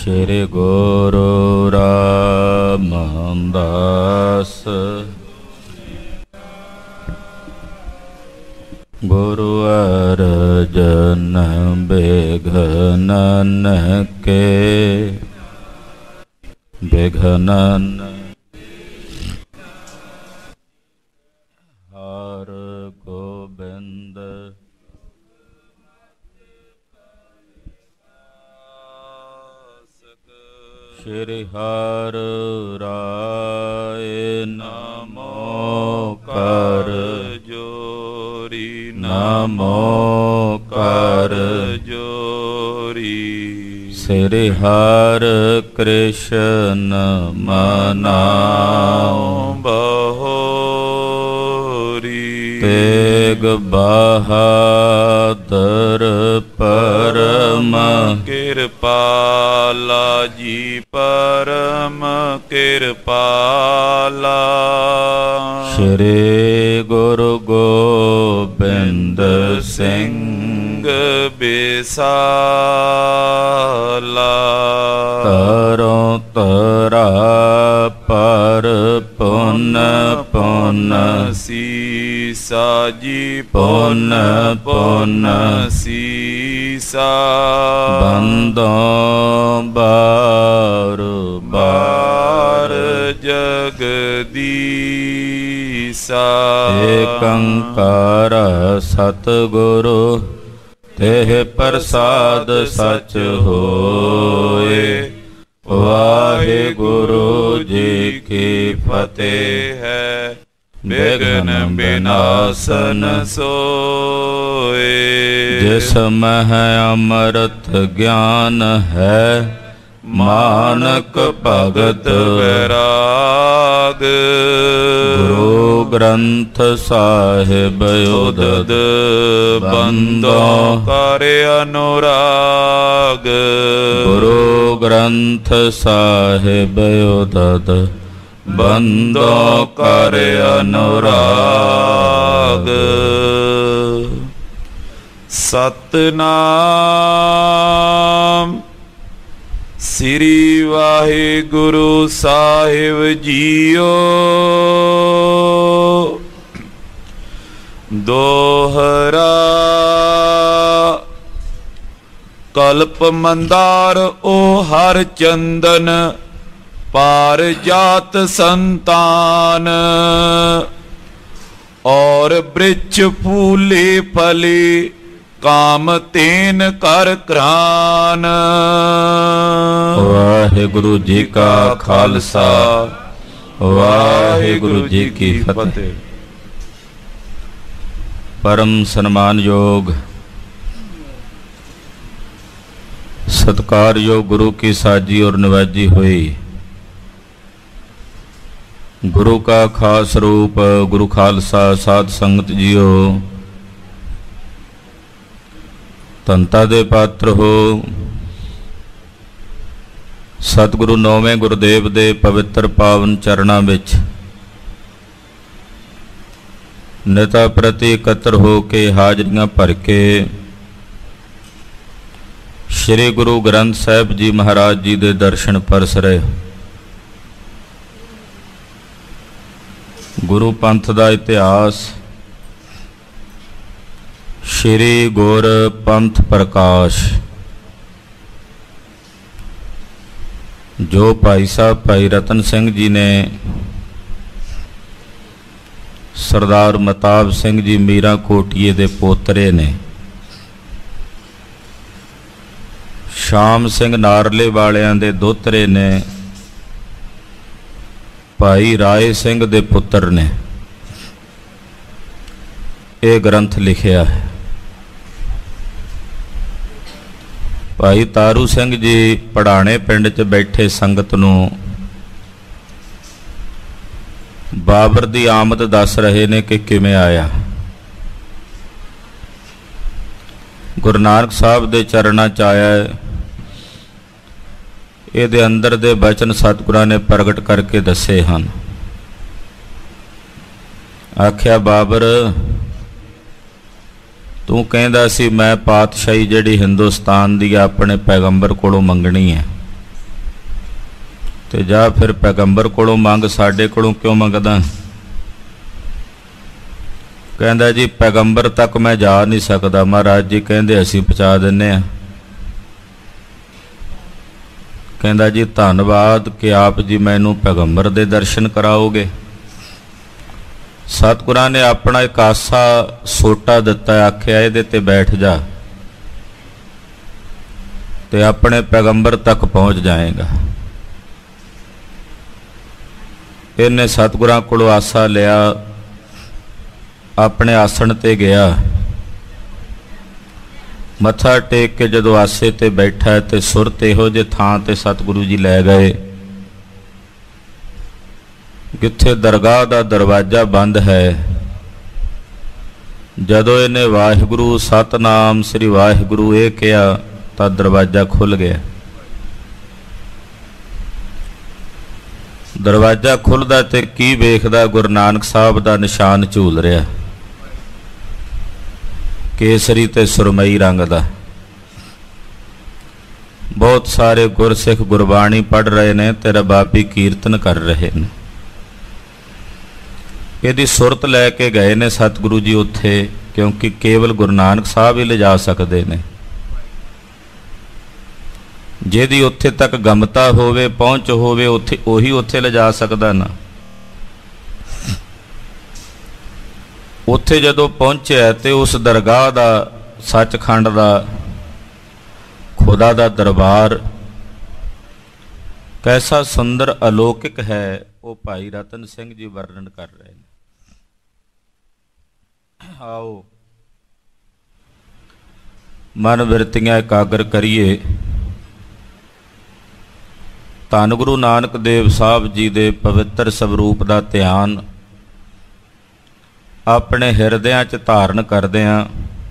ਸ਼੍ਰੀ ਗੁਰੂ ਰਾਮਦਾਸ ਗੁਰੂ ਅਰਜਨ ਬਿਘਨਨ ਕੇ ਬਿਘਨਨ ਹਰ ਗੋਬਿੰਦ ਸ਼੍ਰੀ ਹਰਿ ਰਾਏ ਨਮੋ ਕਰ ਜੋਰੀ ਨਮੋ ਕਰ ਜੋਰੀ ਸ੍ਰੀ ਹਰਿ ਕ੍ਰਿਸ਼ਨ ਮਨਾਉ ਬਹੋਰੀ ਤੇਗ ਬਹਾਦਰ ਪਰਮ ਕਿਰਪਾਲਾ ਜੀ ਪਰਮ ਕਿਰਪਾਲਾ ਸ਼੍ਰੀ ਗੁਰੂ ਗੋਬਿੰਦ ਸਿੰਘ ਬਿਸਾਲਾ ਤਰੋਂ ਤਰਾ ਪਰ ਪੁੰਨ ਪੁੰਨ ਸੀਸਾ ਜੀ ਪੁੰਨ ਪੁੰਨ ਸੀਸਾ ਬੰਦੋਂ ਬਾਰ ਬਾਰ ਜਗਦੀਸਾ ਏਕੰਕਾਰ ਸਤਿਗੁਰੂ ਤੇਹ ਪ੍ਰਸਾਦ ਸਚ ਹੋਏ। ਵਾਹਿਗੁਰੂ ਜੀ ਕੀ ਫਤਿਹ ਹੈ। ਬਿਘਨ ਬਿਨਾਸਨ ਸੋਏ। ਜਿਸ ਮਹਿ ਅੰਮ੍ਰਿਤ ਗਿਆਨ ਹੈ ਮਾਨਕ ਭਗਤ ਵੈਰਾਗ। ਗੁਰੂ ਗ੍ਰੰਥ ਸਾਹਿਬ ਉਦਦ ਬੰਦੋਂ ਕਰ ਅਨੁਰਾਗ। ਗੁਰੂ ਗ੍ਰੰਥ ਸਾਹਿਬ ਉਦਦ ਬੰਦੋਂ ਕਰ ਅਨੁਰਾਗ। ਸਤਿਨਾਮ ਸ੍ਰੀ ਵਾਹਿਗੁਰੂ ਸਾਹਿਬ ਜੀਓ। ਦੋਹਰਾ ਕਲਪ ਮੰਦਾਰ ਓ ਹਰ ਚੰਦਨ ਪਾਰ ਜਾਤ ਸੰਤਾਨ। ਔਰ ਬ੍ਰਿਛ ਫੂਲੇ ਫਲੇ ਕਾਮ ਤੇਨ ਕਰ ਕ੍ਰਾਨ। ਵਾਹਿਗੁਰੂ ਜੀ ਕਾ ਖਾਲਸਾ ਵਾਹਿਗੁਰੂ ਜੀ ਕੀ ਫਤਿਹ। ਪਰਮ ਸਨਮਾਨਯੋਗ ਸਤਿਕਾਰਯੋਗ ਗੁਰੂ ਕੀ ਸਾਜੀ ਔਰ ਨਿਵਾਜੀ ਹੋਈ ਗੁਰੂ ਕਾ ਖਾਸ ਰੂਪ ਗੁਰੂ ਖਾਲਸਾ ਸਾਧ ਸੰਗਤ ਜੀਓ। ਧੰਤਾ ਦੇ ਪਾਤਰ ਹੋ। ਸਤਿਗੁਰੂ ਨੌਵੇਂ ਗੁਰਦੇਵ ਦੇ ਪਵਿੱਤਰ ਪਾਵਨ ਚਰਨਾਂ ਵਿੱਚ ਨਿਤਾ ਪ੍ਰਤੀ ਇਕੱਤਰ ਹੋ ਕੇ ਹਾਜ਼ਰੀਆਂ ਭਰ ਕੇ ਸ਼੍ਰੀ ਗੁਰੂ ਗ੍ਰੰਥ ਸਾਹਿਬ ਜੀ ਮਹਾਰਾਜ ਜੀ ਦੇ ਦਰਸ਼ਨ ਪਰਸ ਰਹੇ। ਗੁਰੂ ਪੰਥ ਦਾ ਇਤਿਹਾਸ ਸ਼੍ਰੀ ਗੁਰ ਪੰਥ ਪ੍ਰਕਾਸ਼ ਜੋ ਭਾਈ ਸਾਹਿਬ ਭਾਈ ਰਤਨ ਸਿੰਘ ਜੀ ਨੇ ਸਰਦਾਰ ਮਹਿਤਾਬ ਸਿੰਘ ਜੀ ਮੀਰਾਂ ਕੋਟੀਏ ਦੇ ਪੋਤਰੇ ਨੇ। ਸ਼ਾਮ ਸਿੰਘ ਨਾਰਲੇ ਵਾਲਿਆਂ ਦੇ ਦੋਤਰੇ ਨੇ। ਭਾਈ ਰਾਏ ਸਿੰਘ ਦੇ ਪੁੱਤਰ ਨੇ ਇਹ ਗ੍ਰੰਥ ਲਿਖਿਆ ਹੈ। ਭਾਈ ਤਾਰੂ ਸਿੰਘ ਜੀ ਪੜਾਣੇ ਪਿੰਡ 'ਚ ਬੈਠੇ ਸੰਗਤ ਨੂੰ ਬਾਬਰ ਦੀ ਆਮਦ ਦੱਸ ਰਹੇ ਨੇ ਕਿ ਕਿਵੇਂ ਆਇਆ। ਗੁਰੂ ਨਾਨਕ ਸਾਹਿਬ ਦੇ ਚਰਨਾਂ 'ਚ ਆਇਆ। ਇਹਦੇ ਅੰਦਰ ਦੇ ਬਚਨ ਸਤਿਗੁਰਾਂ ਨੇ ਪ੍ਰਗਟ ਕਰਕੇ ਦੱਸੇ ਹਨ। ਆਖਿਆ ਬਾਬਰ ਤੂੰ ਕਹਿੰਦਾ ਸੀ ਮੈਂ ਪਾਤਸ਼ਾਹੀ ਜਿਹੜੀ ਹਿੰਦੁਸਤਾਨ ਦੀ ਆਪਣੇ ਪੈਗੰਬਰ ਕੋਲੋਂ ਮੰਗਣੀ ਹੈ। ਤੇ ਜਾਂ ਫਿਰ ਪੈਗੰਬਰ ਕੋਲੋਂ ਮੰਗ, ਸਾਡੇ ਕੋਲੋਂ ਕਿਉਂ ਮੰਗਦਾ? ਕਹਿੰਦਾ ਜੀ ਪੈਗੰਬਰ ਤੱਕ ਮੈਂ ਜਾ ਨਹੀਂ ਸਕਦਾ। ਮਹਾਰਾਜ ਜੀ ਕਹਿੰਦੇ ਅਸੀਂ ਪਹੁੰਚਾ ਦਿੰਦੇ ਹਾਂ। ਕਹਿੰਦਾ ਜੀ ਧੰਨਵਾਦ ਕਿ ਆਪ ਜੀ ਮੈਨੂੰ ਪੈਗੰਬਰ ਦੇ ਦਰਸ਼ਨ ਕਰਾਓਗੇ। ਸਤਿਗੁਰਾਂ ਨੇ ਆਪਣਾ ਇੱਕ ਆਸਾ ਸੋਟਾ ਦਿੱਤਾ, ਆਖਿਆ ਇਹਦੇ ਤੇ ਬੈਠ ਜਾ ਤੇ ਆਪਣੇ ਪੈਗੰਬਰ ਤੱਕ ਪਹੁੰਚ ਜਾਏਗਾ। ਇਹਨੇ ਸਤਿਗੁਰਾਂ ਕੋਲੋਂ ਆਸਾ ਲਿਆ, ਆਪਣੇ ਆਸਣ ਤੇ ਗਿਆ, ਮੱਥਾ ਟੇਕ ਕੇ ਜਦੋਂ ਆਸੇ ਤੇ ਬੈਠਾ ਤੇ ਸੁਰਤ ਇਹੋ ਜਿਹੇ ਥਾਂ ਤੇ ਸਤਿਗੁਰੂ ਜੀ ਲੈ ਗਏ ਜਿੱਥੇ ਦਰਗਾਹ ਦਾ ਦਰਵਾਜ਼ਾ ਬੰਦ ਹੈ। ਜਦੋਂ ਇਹਨੇ ਵਾਹਿਗੁਰੂ ਸਤਨਾਮ ਸ੍ਰੀ ਵਾਹਿਗੁਰੂ ਇਹ ਕਿਹਾ ਤਾਂ ਦਰਵਾਜ਼ਾ ਖੁੱਲ ਗਿਆ। ਦਰਵਾਜ਼ਾ ਖੁੱਲਦਾ ਤੇ ਕੀ ਵੇਖਦਾ? ਗੁਰੂ ਨਾਨਕ ਸਾਹਿਬ ਦਾ ਨਿਸ਼ਾਨ ਝੂਲ ਰਿਹਾ, ਕੇਸਰੀ ਤੇ ਸੁਰਮਈ ਰੰਗ ਦਾ। ਬਹੁਤ ਸਾਰੇ ਗੁਰਸਿੱਖ ਗੁਰਬਾਣੀ ਪੜ੍ਹ ਰਹੇ ਨੇ ਤੇ ਰਬਾਬੀ ਕੀਰਤਨ ਕਰ ਰਹੇ ਨੇ। ਇਹਦੀ ਸੁਰਤ ਲੈ ਕੇ ਗਏ ਨੇ ਸਤਿਗੁਰੂ ਜੀ ਉੱਥੇ, ਕਿਉਂਕਿ ਕੇਵਲ ਗੁਰੂ ਨਾਨਕ ਸਾਹਿਬ ਹੀ ਲਿਜਾ ਸਕਦੇ ਨੇ। ਜਿਹਦੀ ਉੱਥੇ ਤੱਕ ਗਮਤਾ ਹੋਵੇ, ਪਹੁੰਚ ਹੋਵੇ, ਉੱਥੇ ਉਹੀ ਉੱਥੇ ਲਿਜਾ ਸਕਦਾ ਨਾ। ਉੱਥੇ ਜਦੋਂ ਪਹੁੰਚਿਆ ਤੇ ਉਸ ਦਰਗਾਹ ਦਾ, ਸੱਚਖੰਡ ਦਾ, ਖੁਦਾ ਦਾ ਦਰਬਾਰ ਕੈਸਾ ਸੁੰਦਰ ਅਲੌਕਿਕ ਹੈ, ਉਹ ਭਾਈ ਰਤਨ ਸਿੰਘ ਜੀ ਵਰਣਨ ਕਰ ਰਹੇ ਨੇ। ਆਓ ਮਨ ਬਿਰਤੀਆਂ ਇਕਾਗਰ ਕਰੀਏ। ਧੰਨ ਗੁਰੂ ਨਾਨਕ ਦੇਵ ਸਾਹਿਬ ਜੀ ਦੇ ਪਵਿੱਤਰ ਸਵਰੂਪ ਦਾ ਧਿਆਨ ਆਪਣੇ ਹਿਰਦਿਆਂ 'ਚ ਧਾਰਨ ਕਰਦਿਆਂ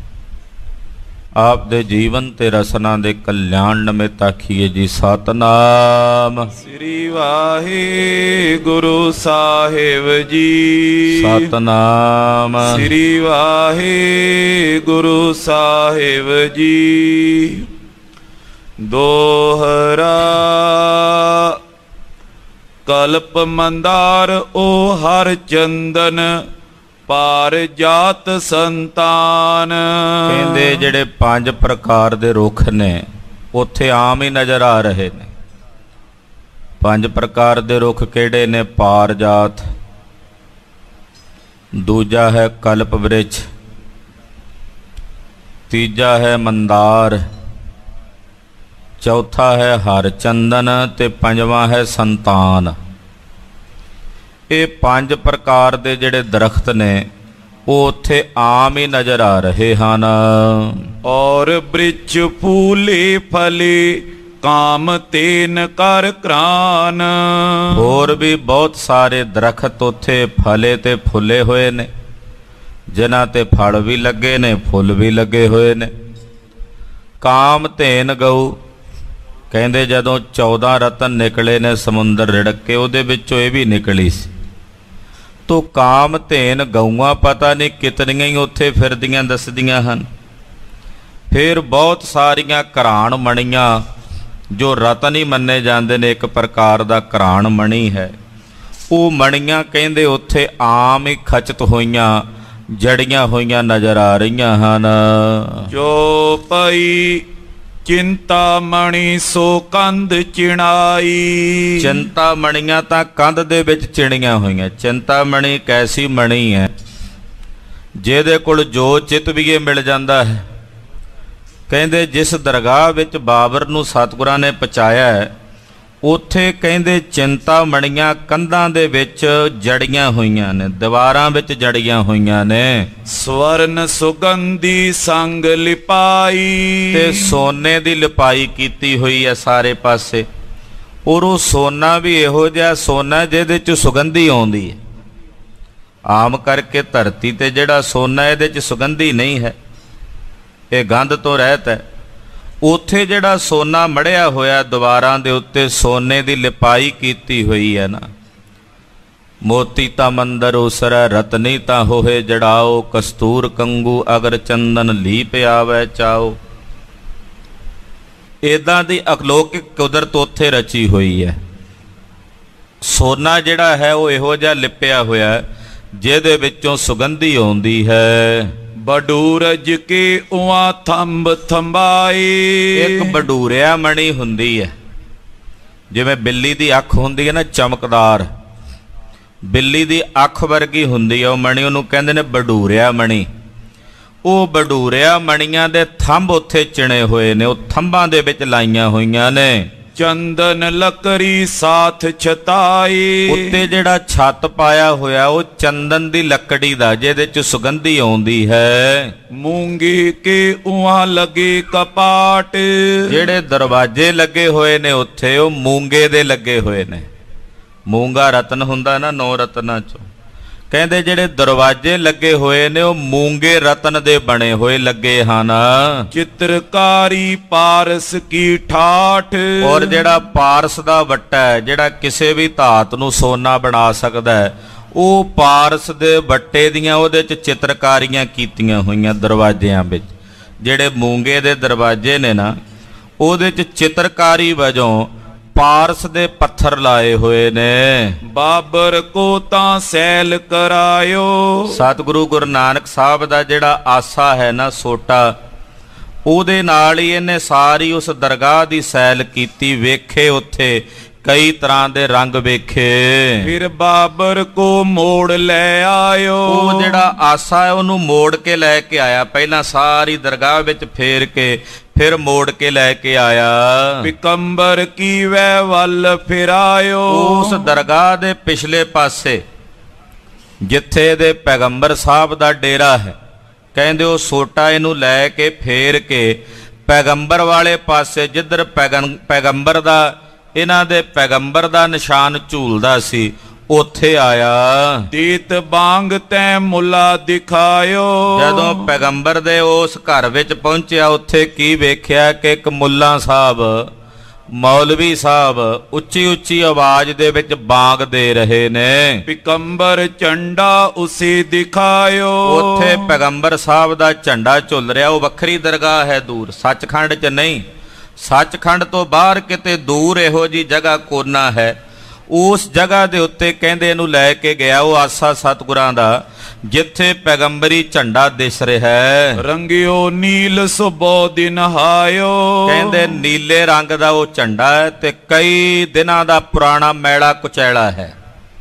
ਆਪ ਦੇ ਜੀਵਨ ਤੇ ਰਸਨਾ ਦੇ ਕਲਿਆਣ ਨਿਮਿਤ ਆਖੀਏ ਜੀ ਸਤਨਾਮ ਸ੍ਰੀ ਵਾਹਿਗੁਰੂ ਸਾਹਿਬ ਜੀ। ਸਤਨਾਮ ਸ੍ਰੀ ਵਾਹਿਗੁਰੂ ਸਾਹਿਬ ਜੀ। ਦੋਹਰਾ ਕਲਪ ਮੰਦਾਰ ਓ ਹਰ ਚੰਦਨ ਪਾਰ ਜਾਤ ਸੰਤਾਨ। ਕਹਿੰਦੇ ਜਿਹੜੇ 5 ਪ੍ਰਕਾਰ ਦੇ ਰੁੱਖ ਨੇ ਉੱਥੇ ਆਮ ਹੀ ਨਜ਼ਰ ਆ ਰਹੇ ਨੇ। 5 ਪ੍ਰਕਾਰ ਦੇ ਰੁੱਖ ਕਿਹੜੇ ਨੇ? ਪਾਰ ਜਾਤ, ਦੂਜਾ ਹੈ ਕਲਪ ਬ੍ਰਿਛ, ਤੀਜਾ ਹੈ ਮੰਦਾਰ, ਚੌਥਾ ਹੈ ਹਰ ਚੰਦਨ ਤੇ ਪੰਜਵਾਂ ਹੈ ਸੰਤਾਨ। ਇਹ 5 ਪ੍ਰਕਾਰ ਦੇ ਜਿਹੜੇ ਦਰਖਤ ਨੇ ਉਹ ਉੱਥੇ ਆਮ ਹੀ ਨਜ਼ਰ ਆ ਰਹੇ ਹਨ। ਔਰ ਬ੍ਰਿਛ ਫੂਲੇ ਫਲੇ ਕਾਮ ਤੇਨ ਕਰ ਕ੍ਰਾਨ। ਹੋਰ ਵੀ ਬਹੁਤ ਸਾਰੇ ਦਰਖਤ ਉੱਥੇ ਫਲੇ ਤੇ ਫੁੱਲੇ ਹੋਏ ਨੇ, ਜਿਨ੍ਹਾਂ ਤੇ ਫਲ ਵੀ ਲੱਗੇ ਨੇ, ਫੁੱਲ ਵੀ ਲੱਗੇ ਹੋਏ ਨੇ। ਕਾਮ ਧੇਨ ਗਊ, ਕਹਿੰਦੇ ਜਦੋਂ 14 ਰਤਨ ਨਿਕਲੇ ਨੇ ਸਮੁੰਦਰ ਰਿੜਕ ਕੇ, ਉਹਦੇ ਵਿੱਚੋਂ ਇਹ ਵੀ ਨਿਕਲੀ ਸੀ। ਤੋ ਕਾਮ ਧੇਨ ਗਊਆਂ ਪਤਾ ਨਹੀਂ ਕਿਤਨੀਆਂ ਹੀ ਉੱਥੇ ਫਿਰਦੀਆਂ ਦੱਸਦੀਆਂ ਹਨ। ਫਿਰ ਬਹੁਤ ਸਾਰੀਆਂ ਘਰਾਣ ਮਣੀਆਂ ਜੋ ਰਤਨ ਹੀ ਮੰਨੇ ਜਾਂਦੇ ਨੇ, ਇੱਕ ਪ੍ਰਕਾਰ ਦਾ ਘਰਾਣ ਮਣੀ ਹੈ। ਉਹ ਮਣੀਆਂ ਕਹਿੰਦੇ ਉੱਥੇ ਆਮ ਹੀ ਖਚਤ ਹੋਈਆਂ, ਜੜੀਆਂ ਹੋਈਆਂ ਨਜ਼ਰ ਆ ਰਹੀਆਂ ਹਨ। ਜੋ ਪਈ ਚਿੰਤਾਮਣੀ ਸੋ ਕੰਧ ਚਿਣਾਈ। ਚਿੰਤਾਮਣੀਆਂ ਤਾਂ ਕੰਧ ਦੇ ਵਿੱਚ ਚਿਣੀਆਂ ਹੋਈਆਂ। ਚਿੰਤਾਮਣੀ ਕੈਸੀ ਮਣੀ ਹੈ ਜਿਹਦੇ ਕੋਲ ਜੋ ਚਿਤ ਵੀ ਇਹ ਮਿਲ ਜਾਂਦਾ ਹੈ। ਕਹਿੰਦੇ ਜਿਸ ਦਰਗਾਹ ਵਿੱਚ ਬਾਬਰ ਨੂੰ ਸਤਿਗੁਰਾਂ ਨੇ ਪਹੁੰਚਾਇਆ ਹੈ, ਉੱਥੇ ਕਹਿੰਦੇ ਚਿੰਤਾਮਣੀਆਂ ਕੰਧਾਂ ਦੇ ਵਿੱਚ ਜੜੀਆਂ ਹੋਈਆਂ ਨੇ, ਦੀਵਾਰਾਂ ਵਿੱਚ ਜੜੀਆਂ ਹੋਈਆਂ ਨੇ। ਸਵਰਨ ਸੁਗੰਧੀ ਸੰਗ ਲਿਪਾਈ। ਤੇ ਸੋਨੇ ਦੀ ਲਿਪਾਈ ਕੀਤੀ ਹੋਈ ਹੈ ਸਾਰੇ ਪਾਸੇ। ਔਰ ਉਹ ਸੋਨਾ ਵੀ ਇਹੋ ਜਿਹਾ ਸੋਨਾ ਜਿਹਦੇ 'ਚ ਸੁਗੰਧੀ ਆਉਂਦੀ ਹੈ। ਆਮ ਕਰਕੇ ਧਰਤੀ ਤੇ ਜਿਹੜਾ ਸੋਨਾ ਇਹਦੇ 'ਚ ਸੁਗੰਧੀ ਨਹੀਂ ਹੈ, ਇਹ ਗੰਧ ਤੋਂ ਰਹਿਤ ਹੈ। ਉੱਥੇ ਜਿਹੜਾ ਸੋਨਾ ਮੜਿਆ ਹੋਇਆ ਦੀਵਾਰਾਂ ਦੇ ਉੱਤੇ ਸੋਨੇ ਦੀ ਲਿਪਾਈ ਕੀਤੀ ਹੋਈ ਹੈ ਨਾ। ਮੋਤੀ ਤਾਂ ਮੰਦਰ ਉਸਰੈ ਰਤਨੀ ਤਾਂ ਹੋਏ ਜੜਾਓ, ਕਸਤੂਰ ਕੰਗੂ ਅਗਰ ਚੰਦਨ ਲੀਪ ਆਵੈ ਚਾਓ। ਇੱਦਾਂ ਦੀ ਅਲੌਕਿਕ ਕੁਦਰਤ ਉੱਥੇ ਰਚੀ ਹੋਈ ਹੈ। ਸੋਨਾ ਜਿਹੜਾ ਹੈ ਉਹ ਇਹੋ ਜਿਹਾ ਲਿਪਿਆ ਹੋਇਆ ਜਿਹਦੇ ਵਿੱਚੋਂ ਸੁਗੰਧੀ ਆਉਂਦੀ ਹੈ। ਬਡੂਰਜ ਕੇ ਉਆਂ ਥੰਬ ਥੰਬਾਏ। ਇੱਕ ਬਡੂਰਿਆ ਮਣੀ ਹੁੰਦੀ ਹੈ, ਜਿਵੇਂ ਬਿੱਲੀ ਦੀ ਅੱਖ ਹੁੰਦੀ ਹੈ ਨਾ ਚਮਕਦਾਰ, ਬਿੱਲੀ ਦੀ ਅੱਖ ਵਰਗੀ ਹੁੰਦੀ ਹੈ ਉਹ ਮਣੀ, ਉਹਨੂੰ ਕਹਿੰਦੇ ਨੇ ਬਡੂਰਿਆ ਮਣੀ। ਉਹ ਬਡੂਰਿਆ ਮਣੀਆਂ ਦੇ ਥੰਬ ਉੱਥੇ ਚਿਣੇ ਹੋਏ ਨੇ, ਉਹ ਥੰਬਾਂ ਦੇ ਵਿੱਚ ਲਾਈਆਂ ਹੋਈਆਂ ਨੇ। ਚੰਦਨ ਲੱਕਰੀ ਸਾਥ ਛਤਾਈ। ਉੱਤੇ ਜਿਹੜਾ ਛੱਤ ਪਾਇਆ ਹੋਇਆ ਉਹ ਚੰਦਨ ਦੀ ਲੱਕੜੀ ਦਾ, ਜਿਹਦੇ ਚ ਸੁਗੰਧੀ ਆਉਂਦੀ ਹੈ। ਮੂੰਗੀ ਕੇ ਉਹਾਂ ਲੱਗੇ ਕਪਾਟ। ਜਿਹੜੇ ਦਰਵਾਜ਼ੇ ਲੱਗੇ ਹੋਏ ਨੇ ਉੱਥੇ ਉਹ ਮੂੰਗੇ ਦੇ ਲੱਗੇ ਹੋਏ ਨੇ। ਮੂੰਗਾ ਰਤਨ ਹੁੰਦਾ ਨਾ 9 ਰਤਨਾਂ ਚੋਂ, ਕਹਿੰਦੇ ਜਿਹੜੇ ਦਰਵਾਜ਼ੇ ਲੱਗੇ ਹੋਏ ਨੇ ਉਹ ਮੂੰਗੇ ਰਤਨ ਦੇ ਬਣੇ ਹੋਏ ਲੱਗੇ ਹਨ। ਚਿੱਤਰਕਾਰੀ ਪਾਰਸ ਕੀ ਠਾਠ। ਔਰ ਜਿਹੜਾ ਪਾਰਸ ਦਾ ਵੱਟਾ ਹੈ, ਜਿਹੜਾ ਕਿਸੇ ਵੀ ਧਾਤ ਨੂੰ ਸੋਨਾ ਬਣਾ ਸਕਦਾ ਹੈ, ਉਹ ਪਾਰਸ ਦੇ ਵੱਟੇ ਦੀਆਂ ਉਹਦੇ 'ਚ ਚਿੱਤਰਕਾਰੀਆਂ ਕੀਤੀਆਂ ਹੋਈਆਂ ਦਰਵਾਜ਼ਿਆਂ ਵਿੱਚ। ਜਿਹੜੇ ਮੂੰਗੇ ਦੇ ਦਰਵਾਜ਼ੇ ਨੇ ਨਾ, ਉਹਦੇ 'ਚ ਚਿੱਤਰਕਾਰੀ ਵਜੋਂ ਪਾਰਸ ਦੇ ਪੱਥਰ ਲਾਏ ਹੋਏ ਨੇ। ਬਾਬਰ ਕੋ ਤਾਂ ਸੈਲ ਕਰਾਇਓ। ਸਤਿਗੁਰੂ ਗੁਰੂ ਨਾਨਕ ਸਾਹਿਬ ਦਾ ਜਿਹੜਾ ਆਸਾ ਹੈ ਨਾ ਸੋਟਾ, ਉਹਦੇ ਨਾਲ ਹੀ ਇਹਨੇ ਸਾਰੀ ਉਸ ਦਰਗਾਹ ਦੀ ਸੈਲ ਕੀਤੀ, ਵੇਖੇ ਉੱਥੇ ਕਈ ਤਰ੍ਹਾਂ ਦੇ ਰੰਗ ਵੇਖੇ। ਫਿਰ ਬਾਬਰ ਕੋ ਮੋੜ ਲੈ ਆਇਓ। ਉਹ ਜਿਹੜਾ ਆਸਾ ਹੈ ਉਹਨੂੰ ਮੋੜ ਕੇ ਲੈ ਕੇ ਆਇਆ, ਪਹਿਲਾਂ ਸਾਰੀ ਦਰਗਾਹ ਵਿੱਚ ਫੇਰ ਕੇ ਫਿਰ ਮੋੜ ਕੇ ਲੈ ਕੇ ਆਇਆ। ਪਿਕੰਬਰ ਕੀ ਵੈ ਵੱਲ ਫਿਰਾਇਓ। ਉਸ ਦਰਗਾਹ ਦੇ ਪਿਛਲੇ ਪਾਸੇ ਜਿੱਥੇ ਦੇ ਪੈਗੰਬਰ ਸਾਹਿਬ ਦਾ ਡੇਰਾ ਹੈ, ਕਹਿੰਦੇ ਉਹ ਸੋਟਾ ਇਹਨੂੰ ਲੈ ਕੇ ਫੇਰ ਕੇ ਪੈਗੰਬਰ ਵਾਲੇ ਪਾਸੇ, ਜਿੱਧਰ ਪੈਗੰਬਰ ਦਾ ਇਹਨਾਂ ਦੇ ਪੈਗੰਬਰ ਦਾ ਨਿਸ਼ਾਨ ਝੂਲਦਾ ਸੀ, ਉੱਥੇ ਆਇਆ। ਦੀਤ ਬਾਂਗ ਤੈ ਮੁੱਲਾ ਦਿਖਾਇਓ। ਜਦੋਂ ਪੈਗੰਬਰ ਦੇ ਉਸ ਘਰ ਵਿੱਚ ਪਹੁੰਚਿਆ, ਉੱਥੇ ਕੀ ਵੇਖਿਆ ਕਿ ਇੱਕ ਮੁੱਲਾ ਸਾਹਿਬ, ਮੌਲਵੀ ਸਾਹਿਬ ਉੱਚੀ ਉੱਚੀ ਆਵਾਜ਼ ਦੇ ਵਿੱਚ ਬਾਂਗ ਦੇ ਰਹੇ ਨੇ। ਪਿਕੰਬਰ ਝੰਡਾ ਉਸੇ ਦਿਖਾਇਓ। ਉੱਥੇ ਪੈਗੰਬਰ ਸਾਹਿਬ ਦਾ ਝੰਡਾ ਝੁੱਲ ਰਿਹਾ। ਉਹ ਵੱਖਰੀ ਦਰਗਾਹ ਹੈ ਦੂਰ, ਸੱਚਖੰਡ 'ਚ ਨਹੀਂ, ਸੱਚਖੰਡ ਤੋਂ ਬਾਹਰ ਕਿਤੇ ਦੂਰ ਇਹੋ ਜੀ ਜਗ੍ਹਾ ਕੋਨਾ ਹੈ। ਉਸ ਜਗ੍ਹਾ ਦੇ ਉੱਤੇ ਕਹਿੰਦੇ ਇਹਨੂੰ ਲੈ ਕੇ ਗਿਆ ਉਹ ਆਸਾ ਸਤਿਗੁਰਾਂ ਦਾ, ਜਿੱਥੇ ਪੈਗੰਬਰੀ ਝੰਡਾ ਦਿਸ ਰਿਹਾ ਹੈ। ਰੰਗਿਓ ਨੀਲ ਸੁਬੋ ਦਿਨ ਹਾਇਓ। ਕਹਿੰਦੇ ਨੀਲੇ ਰੰਗ ਦਾ ਉਹ ਝੰਡਾ ਹੈ ਤੇ ਕਈ ਦਿਨਾਂ ਦਾ ਪੁਰਾਣਾ ਮੈਲਾ ਕੁਚੈਲਾ ਹੈ,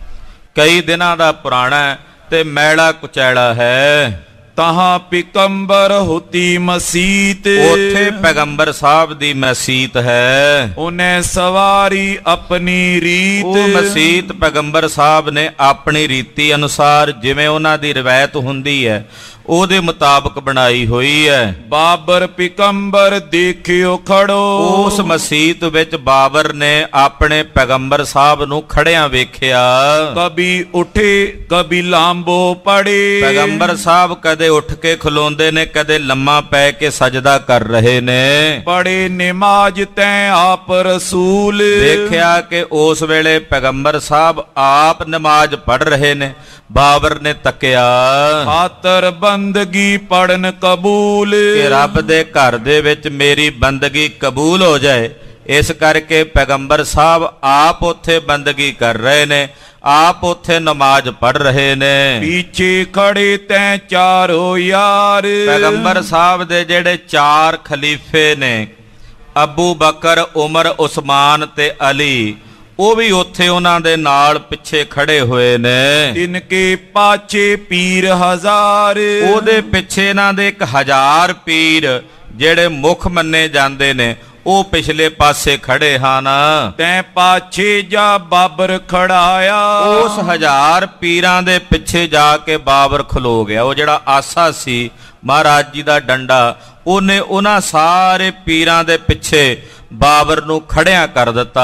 ਕਈ ਦਿਨਾਂ ਦਾ ਪੁਰਾਣਾ ਤੇ ਮੈਲਾ ਕੁਚੈਲਾ ਹੈ। ਤਹਾਂ ਪਿਕੰਬਰ ਹੁਤੀ ਮਸੀਤ। ਉੱਥੇ ਪੈਗੰਬਰ ਸਾਹਿਬ ਦੀ ਮਸੀਤ ਹੈ। ਉਹਨੇ ਸਵਾਰੀ ਆਪਣੀ ਰੀਤ। ਉਹ ਮਸੀਤ ਪੈਗੰਬਰ ਸਾਹਿਬ ਨੇ ਆਪਣੀ ਰੀਤੀ ਅਨੁਸਾਰ, ਜਿਵੇਂ ਉਹਨਾਂ ਦੀ ਰਵਾਇਤ ਹੁੰਦੀ ਹੈ, ਉਹਦੇ ਮੁਤਾਬਕ ਬਣਾਈ ਹੋਈ ਹੈ। ਬਾਬਰ ਪਿਕੰਬਰ ਦੇਖਿਓ ਖੜੋ। ਉਸ ਮਸੀਤ ਵਿੱਚ ਬਾਬਰ ਨੇ ਆਪਣੇ ਪੈਗੰਬਰ ਸਾਹਿਬ ਨੂੰ ਖੜਿਆਂ ਵੇਖਿਆ। ਕਭੀ ਉਠੇ ਕਭੀ ਲਾਂਬੋ ਪੜੇ। ਪੈਗੰਬਰ ਸਾਹਿਬ ਕਦੇ ਉੱਠ ਕੇ ਖਲੋਂਦੇ ਨੇ, ਕਦੇ ਲੰਮਾ ਪੈ ਕੇ ਸਜਦਾ ਕਰ ਰਹੇ ਨੇ। ਪੜੇ ਨਿਮਾਜ਼ ਤੈ ਆਪ ਰਸੂਲ। ਦੇਖਿਆ ਕਿ ਉਸ ਵੇਲੇ ਪੈਗੰਬਰ ਸਾਹਿਬ ਆਪ ਨਮਾਜ਼ ਪੜ੍ਹ ਰਹੇ ਨੇ। ਬਾਬਰ ਨੇ ਤੱਕਿਆ, ਖਾਤਰ ਬੰਦਗੀ ਪੜਨ ਕਬੂਲ। ਕਿ ਰੱਬ ਦੇ ਘਰ ਦੇ ਵਿੱਚ ਮੇਰੀ ਬੰਦਗੀ ਕਬੂਲ ਹੋ ਜਾਏ, ਇਸ ਕਰਕੇ ਪੈਗੰਬਰ ਸਾਹਿਬ ਆਪ ਉੱਥੇ ਬੰਦਗੀ ਕਰ ਰਹੇ ਨੇ, ਆਪ ਉੱਥੇ ਨਮਾਜ਼ ਪੜ੍ਹ ਰਹੇ ਨੇ। ਪਿੱਛੇ ਖੜੇ ਤੈ ਚਾਰੋ ਯਾਰ। ਪੈਗੰਬਰ ਸਾਹਿਬ ਦੇ ਜਿਹੜੇ 4 ਖਲੀਫੇ ਨੇ, ਅਬੂ ਬਕਰ, ਉਮਰ, ਉਸਮਾਨ ਤੇ ਅਲੀ, ਉਹ ਵੀ ਉੱਥੇ ਉਹਨਾਂ ਦੇ ਨਾਲ ਪਿੱਛੇ ਖੜੇ ਹੋਏ ਨੇ। ਤਿਨਕੇ ਪਾਛੇ ਪੀਰ ਹਜ਼ਾਰ। ਉਹਦੇ ਪਿੱਛੇ ਇਹਨਾਂ ਦੇ 1000 ਪੀਰ ਜਿਹੜੇ ਮੁੱਖ ਮੰਨੇ ਜਾਂਦੇ ਨੇ, ਉਹ ਪਿਛਲੇ ਪਾਸੇ ਖੜੇ ਹਨ। ਤੈਂ ਪਾਛੇ ਜਾ ਬਾਬਰ ਖੜਾਇਆ। ਉਸ 1000 ਪੀਰਾਂ ਦੇ ਪਿੱਛੇ ਜਾ ਕੇ ਬਾਬਰ ਖਲੋ ਗਿਆ। ਉਹ ਜਿਹੜਾ ਆਸਾ ਸੀ ਮਹਾਰਾਜ ਜੀ ਦਾ ਡੰਡਾ, ਉਹਨੇ ਉਹਨਾਂ ਸਾਰੇ ਪੀਰਾਂ ਦੇ ਪਿੱਛੇ ਬਾਬਰ ਨੂੰ ਖੜਿਆਂ ਕਰ ਦਿੱਤਾ।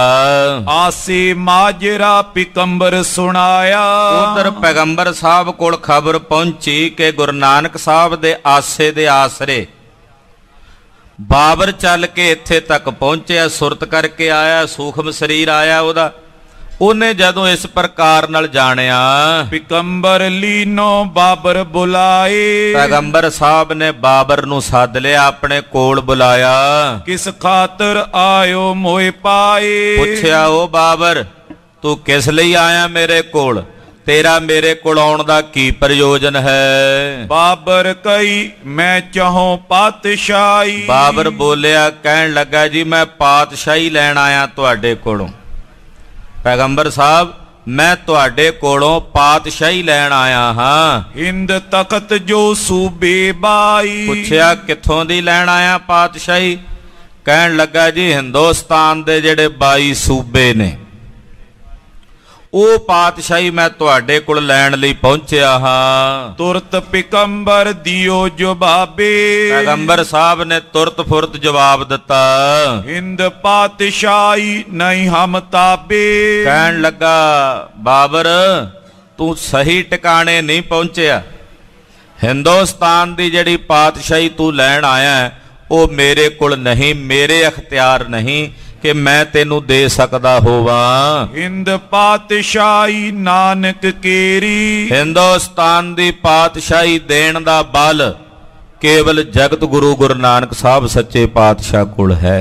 ਆਸੇ ਮਾਜਰਾ ਪਿਕੰਬਰ ਸੁਣਾਇਆ। ਉਧਰ ਪੈਗੰਬਰ ਸਾਹਿਬ ਕੋਲ ਖਬਰ ਪਹੁੰਚੀ ਕਿ ਗੁਰੂ ਨਾਨਕ ਸਾਹਿਬ ਦੇ ਆਸੇ ਦੇ ਆਸਰੇ ਬਾਬਰ ਚੱਲ ਕੇ ਇੱਥੇ ਤੱਕ ਪਹੁੰਚਿਆ, ਸੁਰਤ ਕਰਕੇ ਆਇਆ, ਸੂਖਮ ਸਰੀਰ ਆਇਆ ਉਹਦਾ। ਉਹਨੇ ਜਦੋਂ ਇਸ ਪ੍ਰਕਾਰ ਨਾਲ ਜਾਣਿਆ, ਪਿਕੰਬਰ ਲੀਨੋ ਬਾਬਰ ਬੁਲਾਏ। ਪੈਗੰਬਰ ਸਾਹਿਬ ਨੇ ਬਾਬਰ ਨੂੰ ਸੱਦ ਲਿਆ, ਆਪਣੇ ਕੋਲ ਬੁਲਾਇਆ। ਕਿਸ ਖਾਤਰ ਆਇਓ ਮੋਏ ਪਾਏ। ਪੁੱਛਿਆ, ਉਹ ਬਾਬਰ ਤੂੰ ਕਿਸ ਲਈ ਆਇਆ ਮੇਰੇ ਕੋਲ? ਤੇਰਾ ਮੇਰੇ ਕੋਲ ਆਉਣ ਦਾ ਕੀ ਪ੍ਰਯੋਜਨ ਹੈ? ਬਾਬਰ ਕਈ ਮੈਂ ਚਾਹੂੰ ਪਾਤਸ਼ਾਹੀ। ਬਾਬਰ ਬੋਲਿਆ, ਕਹਿਣ ਲੱਗਾ ਜੀ ਮੈਂ ਪਾਤਸ਼ਾਹੀ ਲੈਣ ਆਇਆ ਤੁਹਾਡੇ ਕੋਲੋਂ। ਪੈਗੰਬਰ ਸਾਹਿਬ ਮੈਂ ਤੁਹਾਡੇ ਕੋਲੋਂ ਪਾਤਸ਼ਾਹੀ ਲੈਣ ਆਇਆ ਹਾਂ। ਹਿੰਦ ਤਖਤ ਜੋ ਸੂਬੇ ਬਾਈ। ਪੁੱਛਿਆ ਕਿੱਥੋਂ ਦੀ ਲੈਣ ਆਇਆ ਪਾਤਸ਼ਾਹੀ? ਕਹਿਣ ਲੱਗਾ ਜੀ ਹਿੰਦੁਸਤਾਨ ਦੇ ਜਿਹੜੇ 22 ਸੂਬੇ ਨੇ ਉਹ ਪਾਤਸ਼ਾਹੀ ਮੈਂ ਤੁਹਾਡੇ ਕੋਲ ਲੈਣ ਲਈ ਪਹੁੰਚਿਆ ਹਾਂ। ਤੁਰਤ ਪਿਕੰਬਰ ਦਿਓ ਜਵਾਬੇ। ਪੈਗੰਬਰ ਸਾਹਿਬ ਨੇ ਤੁਰਤ ਫੁਰਤ ਜਵਾਬ ਦਿੱਤਾ, ਹਿੰਦ ਪਾਤਸ਼ਾਹੀ ਨਹੀਂ ਹਮ ਤਾਬੇ। ਕਹਿਣ ਲੱਗਾ ਬਾਬਰ ਤੂੰ ਸਹੀ ਟਿਕਾਣੇ ਨਹੀਂ ਪਹੁੰਚਿਆ। ਹਿੰਦੁਸਤਾਨ ਦੀ ਜਿਹੜੀ ਪਾਤਸ਼ਾਹੀ ਤੂੰ ਲੈਣ ਆਇਆ ਉਹ ਮੇਰੇ ਕੋਲ ਨਹੀਂ, ਮੇਰੇ ਅਖਤਿਆਰ ਨਹੀਂ ਕਿ ਮੈਂ ਤੈਨੂੰ ਦੇ ਸਕਦਾ ਹੋਵਾਂ। ਹਿੰਦ ਪਾਤਸ਼ਾਹੀ ਨਾਨਕ ਕੇਰੀ। ਹਿੰਦੁਸਤਾਨ ਦੀ ਪਾਤਸ਼ਾਹੀ ਦੇਣ ਦਾ ਬਲ ਕੇਵਲ ਜਗਤ ਗੁਰੂ ਗੁਰੂ ਨਾਨਕ ਸਾਹਿਬ ਸੱਚੇ ਪਾਤਸ਼ਾਹ ਕੋਲ ਹੈ।